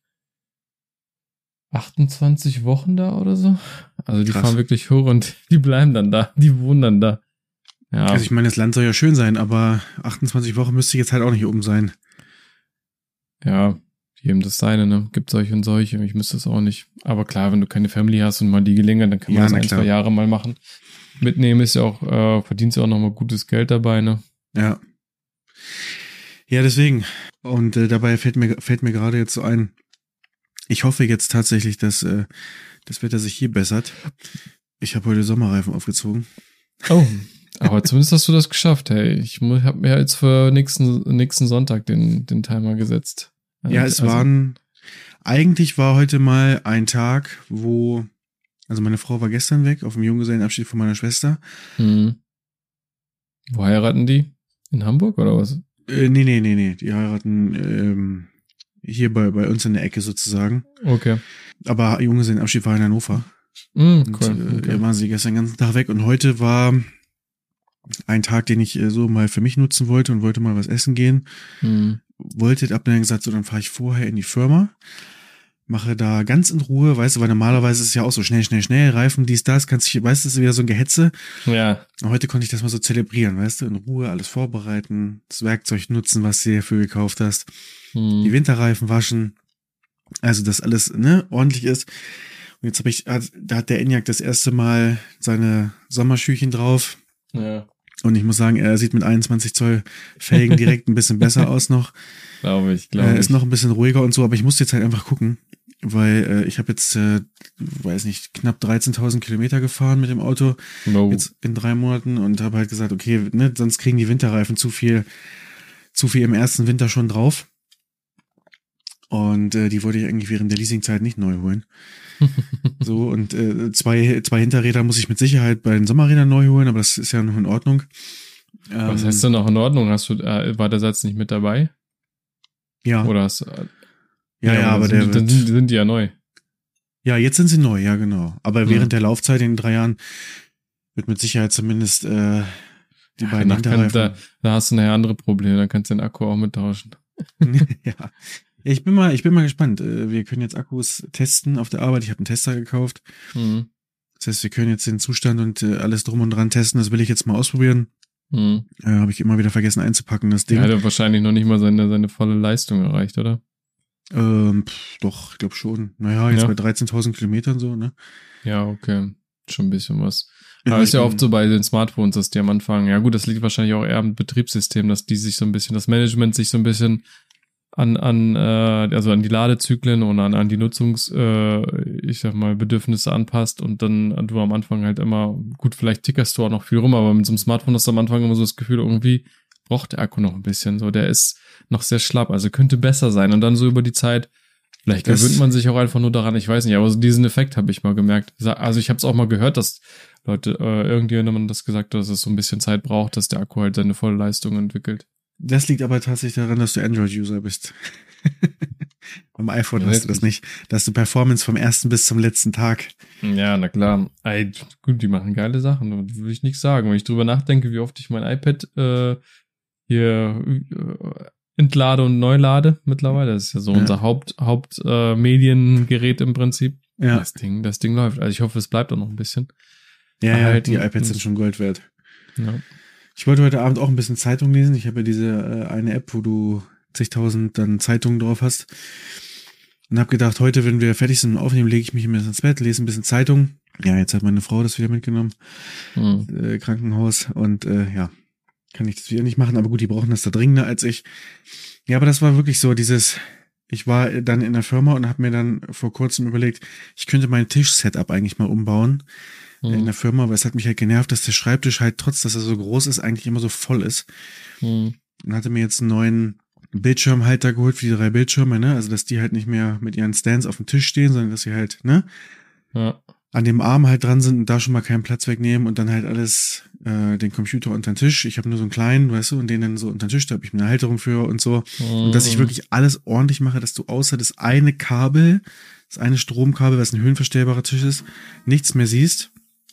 achtundzwanzig Wochen da oder so. Also die Krass. fahren wirklich hoch und die bleiben dann da. Die wohnen dann da. Ja, also ich meine, das Land soll ja schön sein, aber achtundzwanzig Wochen müsste jetzt halt auch nicht oben sein. ja, jedem das seine, ne? Gibt solche und solche. Ich müsste es auch nicht. Aber klar, wenn du keine Family hast und mal die Gelegenheit, dann kann man Ja, das na ein, klar. zwei Jahre mal machen. Mitnehmen ist ja auch, äh, verdienst ja auch nochmal gutes Geld dabei, ne? Ja. Ja, deswegen. Und äh, dabei fällt mir fällt mir gerade jetzt so ein, ich hoffe jetzt tatsächlich, dass äh, das Wetter sich hier bessert. Ich habe heute Sommerreifen aufgezogen. Oh. Aber zumindest hast du das geschafft, hey. Ich habe mir jetzt für nächsten, nächsten Sonntag den, den Timer gesetzt. Ja, es Also- waren, eigentlich war heute mal ein Tag, wo, also meine Frau war gestern weg auf dem Junggesellenabschied von meiner Schwester. Hm. Wo heiraten die? In Hamburg oder was? Äh, nee, nee, nee, nee, die heiraten ähm, hier bei, bei uns in der Ecke sozusagen. Okay. Aber Junggesellenabschied war in Hannover. Hm, Und cool. äh, Okay. da waren sie gestern den ganzen Tag weg und heute war ein Tag, den ich äh, so mal für mich nutzen wollte und wollte mal was essen gehen. Hm. Wollte, hab dann gesagt, so, dann fahre ich vorher in die Firma, mache da ganz in Ruhe, weißt du, weil normalerweise ist es ja auch so schnell, schnell, schnell, Reifen, dies, das, kannst du, weißt du, das ist wieder so ein Gehetze. Ja. Und heute konnte ich das mal so zelebrieren, weißt du, in Ruhe alles vorbereiten, das Werkzeug nutzen, was du dafür gekauft hast, die Hm. Winterreifen waschen, also dass alles, ne, ordentlich ist. Und jetzt habe ich, hat- da hat der Enyaq das erste Mal seine Sommerschüchen drauf. Ja, Und ich muss sagen, er sieht mit einundzwanzig Zoll Felgen direkt ein bisschen besser aus noch. glaube ich, glaube Äh, ich. ist noch ein bisschen ruhiger und so, aber ich musste jetzt halt einfach gucken. weil äh, ich habe jetzt, äh, weiß nicht, knapp dreizehntausend Kilometer gefahren mit dem Auto No. jetzt in drei Monaten und habe halt gesagt, okay, ne, sonst kriegen die Winterreifen zu viel, zu viel im ersten Winter schon drauf. Und äh, die wollte ich eigentlich während der Leasingzeit nicht neu holen. So, und äh, zwei, zwei Hinterräder muss ich mit Sicherheit bei den Sommerrädern neu holen, aber das ist ja noch in Ordnung. Was Ähm, heißt denn noch in Ordnung? Hast du, äh, war der Satz nicht mit dabei? Ja, Oder hast, äh, ja, ja, aber sind, der die- wird, sind, sind die ja neu. ja, jetzt sind sie neu, ja, genau. Aber Hm. während der Laufzeit in drei Jahren wird mit Sicherheit zumindest äh, die Ja, beiden danach kann, Hinterreifen. da, da hast du nachher andere Probleme, dann kannst du den Akku auch mittauschen. Ja. Ja, ich bin mal, ich bin mal gespannt. Äh, Wir können jetzt Akkus testen auf der Arbeit. Ich habe einen Tester gekauft. Mhm. Das heißt, wir können jetzt den Zustand und äh, alles drum und dran testen. Das will ich jetzt mal ausprobieren. Mhm. Äh, habe ich immer wieder vergessen einzupacken, das Ding. Der hat ja wahrscheinlich noch nicht mal seine, seine volle Leistung erreicht, oder? Ähm, pff, doch, ich glaube schon. Naja, jetzt Ja. bei dreizehntausend Kilometern so, ne? Ja, okay. Schon ein bisschen was. Ja, Aber ist ich ja bin- oft so bei den Smartphones, dass die am Anfang, ja gut, das liegt wahrscheinlich auch eher am Betriebssystem, dass die sich so ein bisschen, das Management sich so ein bisschen an, an, äh, also an die Ladezyklen und an, an die Nutzungs, äh, ich sag mal, Bedürfnisse anpasst und dann du am Anfang halt immer, gut, vielleicht tickerst du auch noch viel rum, aber mit so einem Smartphone hast du am Anfang immer so das Gefühl, irgendwie braucht der Akku noch ein bisschen, so, der ist noch sehr schlapp, also könnte besser sein und dann so über die Zeit, vielleicht Das- gewöhnt man sich auch einfach nur daran, ich weiß nicht, aber so diesen Effekt habe ich mal gemerkt. Also ich habe es auch mal gehört, dass Leute, äh, irgendjemand das gesagt hat, dass es so ein bisschen Zeit braucht, dass der Akku halt seine volle Leistung entwickelt. Das liegt aber tatsächlich daran, dass du Android-User bist. Beim iPhone hast du das nicht. Da hast du Performance vom ersten bis zum letzten Tag. Ja, na klar. Ey, gut, die machen geile Sachen, will ich nicht sagen. Wenn ich drüber nachdenke, wie oft ich mein iPad äh, hier äh, entlade und neu lade mittlerweile, das ist ja so Ja. unser Haupt, Haupt äh, Mediengerät im Prinzip. Ja, Das Ding, das Ding läuft. Also ich hoffe, es bleibt auch noch ein bisschen. ja, ja Erhalten. die iPads sind schon Gold wert. Ja. Ich wollte heute Abend auch ein bisschen Zeitung lesen. Ich habe ja diese äh, eine App, wo du zigtausend dann Zeitungen drauf hast. Und habe gedacht, heute, wenn wir fertig sind und aufnehmen, lege ich mich ein bisschen ins Bett, lese ein bisschen Zeitung. Ja, jetzt hat meine Frau das wieder mitgenommen, Hm. äh, Krankenhaus. Und äh, ja, kann ich das wieder nicht machen. Aber gut, die brauchen das da dringender als ich. Ja, aber das war wirklich so dieses... Ich war dann in der Firma und habe mir dann vor kurzem überlegt, ich könnte mein Tisch-Setup eigentlich mal umbauen in Hm. der Firma, aber es hat mich halt genervt, dass der Schreibtisch halt, trotz dass er so groß ist, eigentlich immer so voll ist. Hm. Und hatte mir jetzt einen neuen Bildschirmhalter geholt für die drei Bildschirme, ne? Also, dass die halt nicht mehr mit ihren Stands auf dem Tisch stehen, sondern dass sie halt, ne? Ja. An dem Arm halt dran sind und da schon mal keinen Platz wegnehmen und dann halt alles, äh, den Computer unter den Tisch. Ich habe nur so einen kleinen, weißt du, und den dann so unter den Tisch, da habe ich mir eine Halterung für und so. Und dass ich wirklich alles ordentlich mache, dass du außer das eine Kabel, das eine Stromkabel, was ein höhenverstellbarer Tisch ist, nichts mehr siehst.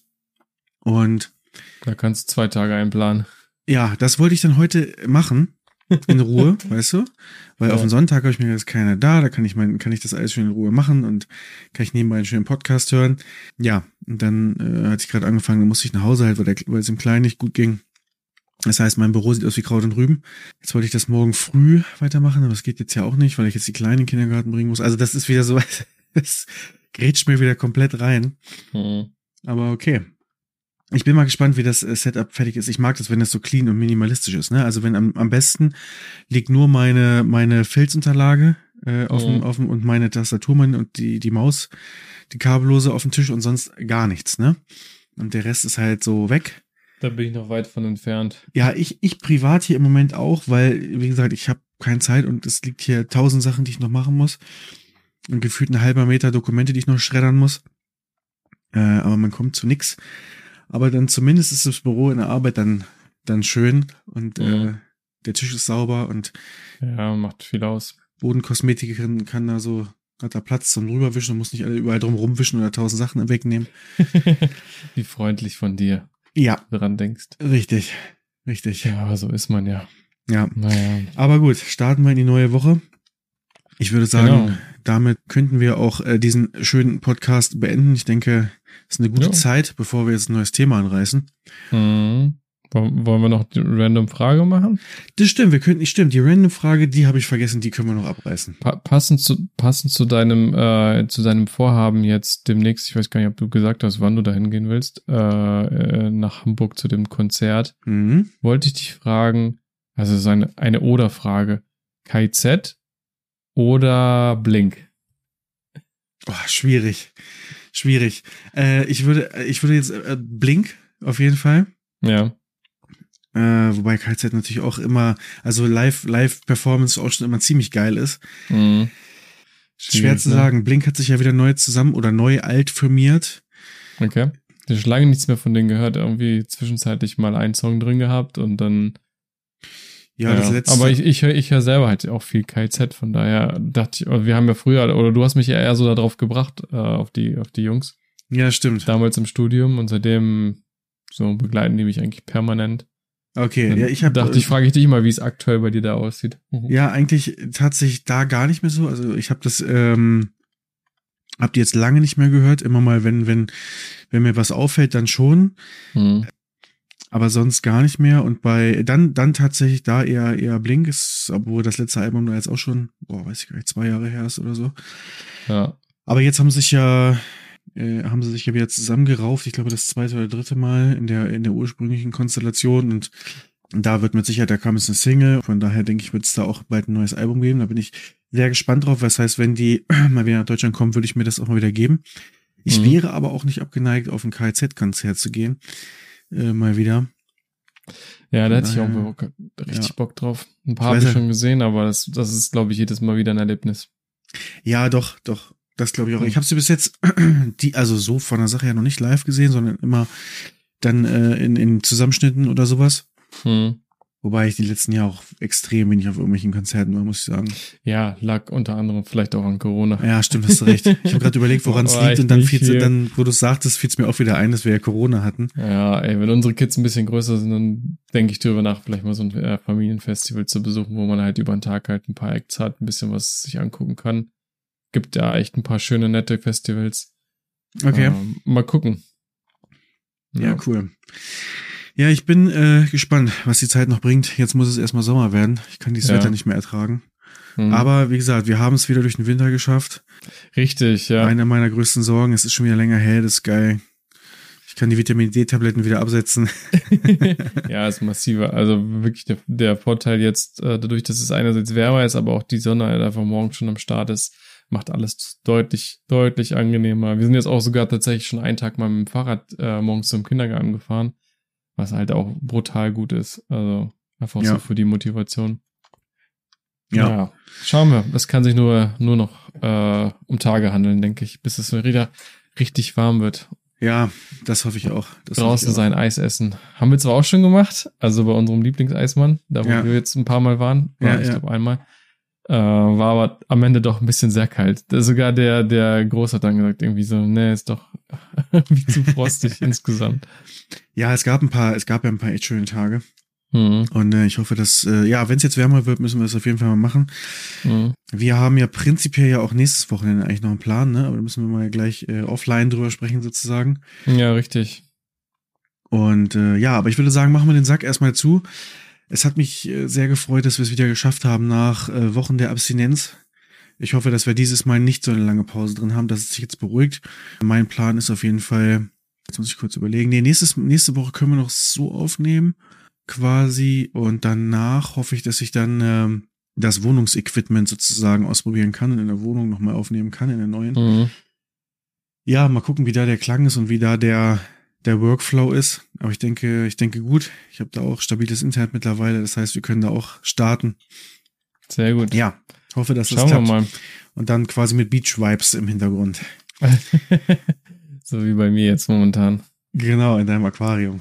Und Da kannst du zwei Tage einplanen. ja, das wollte ich dann heute machen, in Ruhe, weißt du? Weil Ja. auf den Sonntag habe ich mir gedacht, ist keiner da, da kann ich mein, kann ich das alles schön in Ruhe machen und kann ich nebenbei einen schönen Podcast hören. Ja, und dann äh, hatte ich gerade angefangen, dann musste ich nach Hause halt, weil, der, weil es im Kleinen nicht gut ging. Das heißt, mein Büro sieht aus wie Kraut und Rüben. Jetzt wollte ich das morgen früh weitermachen, aber das geht jetzt ja auch nicht, weil ich jetzt die Kleinen in den Kindergarten bringen muss. Also das ist wieder so, das grätscht mir wieder komplett rein. Hm. Aber okay. Ich bin mal gespannt, wie das äh, Setup fertig ist. Ich mag das, wenn das so clean und minimalistisch ist, ne? Also wenn am, am besten liegt nur meine meine Filzunterlage äh, auf dem Mhm. auf dem und meine Tastatur meine, und die die Maus, die kabellose auf dem Tisch und sonst gar nichts, ne? Und der Rest ist halt so weg. Da bin ich noch weit von entfernt. Ja, ich ich privat hier im Moment auch, weil wie gesagt, ich habe keine Zeit und es liegt hier tausend Sachen, die ich noch machen muss und gefühlt ein halber Meter Dokumente, die ich noch schreddern muss. Äh, aber man kommt zu nix. Aber dann zumindest ist das Büro in der Arbeit dann, dann schön und Mhm. äh, der Tisch ist sauber und Ja, macht viel aus. Bodenkosmetikerin kann da so, hat da Platz zum rüberwischen und muss nicht alle überall drum rumwischen oder tausend Sachen wegnehmen. Wie freundlich von dir, Ja, dran denkst. richtig, richtig. Ja, aber so ist man ja. Ja, Naja. aber gut, starten wir in die neue Woche. Ich würde sagen, Genau. damit könnten wir auch äh, diesen schönen Podcast beenden. Ich denke, es ist eine gute Ja. Zeit, bevor wir jetzt ein neues Thema anreißen. Hm. Wollen wollen wir noch die random Frage machen? Das stimmt, wir könnten, stimmt, die random Frage, die habe ich vergessen, die können wir noch abreißen. Pa passend zu, passend zu deinem, äh, zu deinem Vorhaben jetzt demnächst, ich weiß gar nicht, ob du gesagt hast, wann du dahin gehen willst, äh, äh, nach Hamburg zu dem Konzert, Mhm. wollte ich dich fragen, also es ist eine, eine Oder-Frage, K I Z oder Blink? Oh, schwierig. Schwierig. Äh, ich würde, ich würde jetzt äh, Blink auf jeden Fall. Ja. Äh, wobei K Z natürlich auch immer, also Live, Live-Performance auch schon immer ziemlich geil ist. Mhm. Schwer zu sagen. Blink hat sich ja wieder neu zusammen oder neu alt firmiert. Okay. Ich habe schon lange nichts mehr von denen gehört. Irgendwie zwischenzeitlich mal einen Song drin gehabt und dann. Ja, ja. das letzte. Aber ich, ich höre ich hör selber halt auch viel K Z, von daher dachte ich, wir haben ja früher, oder du hast mich ja eher so darauf gebracht, äh, auf die, auf die Jungs. Ja, stimmt. Damals im Studium und seitdem so begleiten die mich eigentlich permanent. Okay, dann ja, ich habe. Dachte ich, frage ich dich mal, wie es aktuell bei dir da aussieht. Mhm. Ja, eigentlich tatsächlich da gar nicht mehr so. Also ich habe das, ähm, hab die jetzt lange nicht mehr gehört. Immer mal, wenn, wenn, wenn mir was auffällt, dann schon. Mhm. Aber sonst gar nicht mehr. Und bei, dann, dann tatsächlich da eher, eher Blink ist, obwohl das letzte Album nur jetzt auch schon, boah, weiß ich gar nicht, zwei Jahre her ist oder so. Ja. Aber jetzt haben sich ja, äh, haben sie sich ja wieder zusammengerauft. Ich glaube, das zweite oder dritte Mal in der, in der ursprünglichen Konstellation. Und da wird mit Sicherheit, da kam jetzt eine Single. Von daher denke ich, wird es da auch bald ein neues Album geben. Da bin ich sehr gespannt drauf. Was heißt, wenn die mal wieder nach Deutschland kommen, würde ich mir das auch mal wieder geben. Ich Mhm. wäre aber auch nicht abgeneigt, auf ein K Z-Konzert zu gehen. Äh, mal wieder. Ja, da hätte ich auch Daher, Bock, richtig ja. Bock drauf. Ein Ich paar habe weiß ich ja- schon gesehen, aber das, das ist, glaube ich, jedes Mal wieder ein Erlebnis. Ja, doch, doch. Das glaube ich auch. Mhm. Ich habe sie bis jetzt, die, also so von der Sache her noch nicht live gesehen, sondern immer dann äh, in, in Zusammenschnitten oder sowas. Mhm. Wobei ich die letzten Jahre auch extrem wenig auf irgendwelchen Konzerten war, muss ich sagen. Ja, lag unter anderem vielleicht auch an Corona. Ja, stimmt, hast du recht. Ich habe gerade überlegt, woran es War liegt echt und dann nicht fiel's, viel. dann, wo du es sagtest, fiel es mir auch wieder ein, dass wir ja Corona hatten. Ja, ey, wenn unsere Kids ein bisschen größer sind, dann denke ich drüber nach, vielleicht mal so ein äh, Familienfestival zu besuchen, wo man halt über den Tag halt ein paar Acts hat, ein bisschen was sich angucken kann. Gibt ja echt ein paar schöne, nette Festivals. Okay. Ähm, mal gucken. Ja, cool. Ja, ich bin äh, gespannt, was die Zeit noch bringt. Jetzt muss es erstmal Sommer werden. Ich kann dieses Ja. Wetter nicht mehr ertragen. Mhm. Aber wie gesagt, wir haben es wieder durch den Winter geschafft. Richtig, ja. Eine meiner größten Sorgen, es ist schon wieder länger hell, das ist geil. Ich kann die Vitamin D-Tabletten wieder absetzen. Ja, ist massiver. Also wirklich der, der Vorteil jetzt, äh, dadurch, dass es einerseits wärmer ist, aber auch die Sonne halt einfach morgens schon am Start ist, macht alles deutlich, deutlich angenehmer. Wir sind jetzt auch sogar tatsächlich schon einen Tag mal mit dem Fahrrad äh, morgens zum Kindergarten gefahren, was halt auch brutal gut ist. Also einfach Ja. so für die Motivation. Ja. Schauen wir. Es kann sich nur, nur noch äh, um Tage handeln, denke ich, bis es wieder richtig warm wird. Ja, das hoffe ich auch. Das hoffe Draußen ich auch. sein Eis essen. Haben wir zwar auch schon gemacht, also bei unserem Lieblingseismann, da wo Ja. wir jetzt ein paar Mal waren, war, Ja, ich ja. glaube einmal, äh, war aber am Ende doch ein bisschen sehr kalt. Da sogar der, der Groß hat dann gesagt, irgendwie so, nee, ist doch wie zu frostig insgesamt. Ja, es gab ein paar, es gab ja ein paar echt schöne Tage. Mhm. Und äh, ich hoffe, dass, äh, ja, wenn es jetzt wärmer wird, müssen wir das auf jeden Fall mal machen. Mhm. Wir haben ja prinzipiell ja auch nächstes Wochenende eigentlich noch einen Plan, ne? Aber da müssen wir mal gleich äh, offline drüber sprechen sozusagen. Ja, richtig. Und äh, ja, aber ich würde sagen, machen wir den Sack erstmal zu. Es hat mich äh, sehr gefreut, dass wir es wieder geschafft haben nach äh, Wochen der Abstinenz. Ich hoffe, dass wir dieses Mal nicht so eine lange Pause drin haben, dass es sich jetzt beruhigt. Mein Plan ist auf jeden Fall, jetzt muss ich kurz überlegen, nee, nächstes, nächste Woche können wir noch so aufnehmen, quasi. Und danach hoffe ich, dass ich dann ähm, das Wohnungsequipment sozusagen ausprobieren kann und in der Wohnung nochmal aufnehmen kann, in der neuen. Mhm. Ja, mal gucken, wie da der Klang ist und wie da der der Workflow ist. Aber ich denke, ich denke gut. Ich habe da auch stabiles Internet mittlerweile. Das heißt, wir können da auch starten. Sehr gut. Ja, hoffe, dass das Schauen wir klappt. mal. Und dann quasi mit Beach Vibes im Hintergrund. So wie bei mir jetzt momentan. Genau, in deinem Aquarium.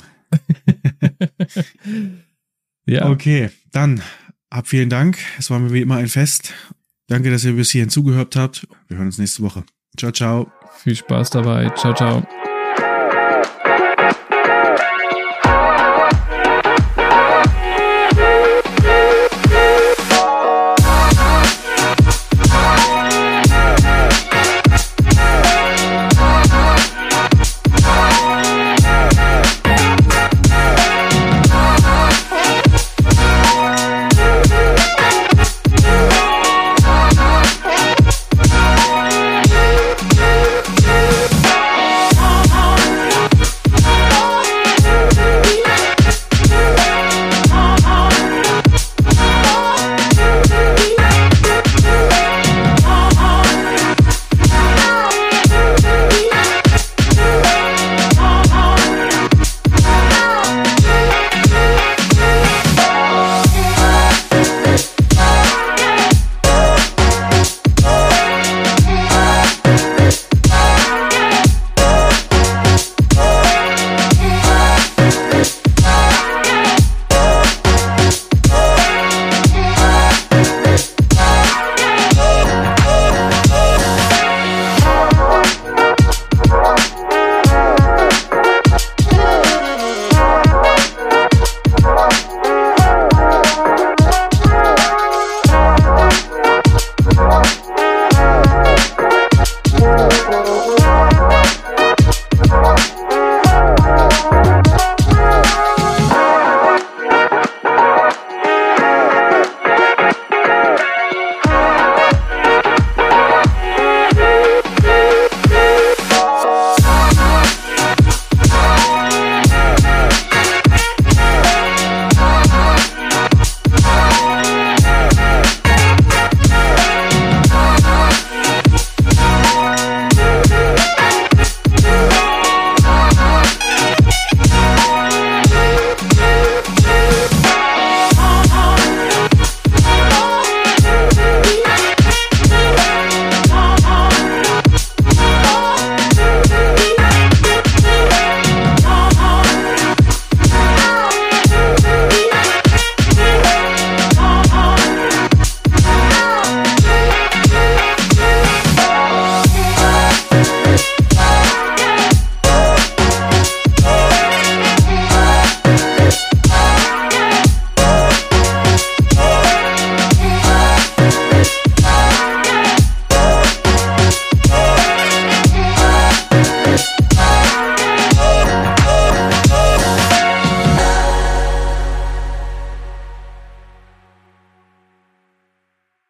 Ja. Okay, dann hab vielen Dank. Es war mir wie immer ein Fest. Danke, dass ihr bis hierhin zugehört habt. Wir hören uns nächste Woche. Ciao, ciao. Viel Spaß dabei. Ciao, ciao.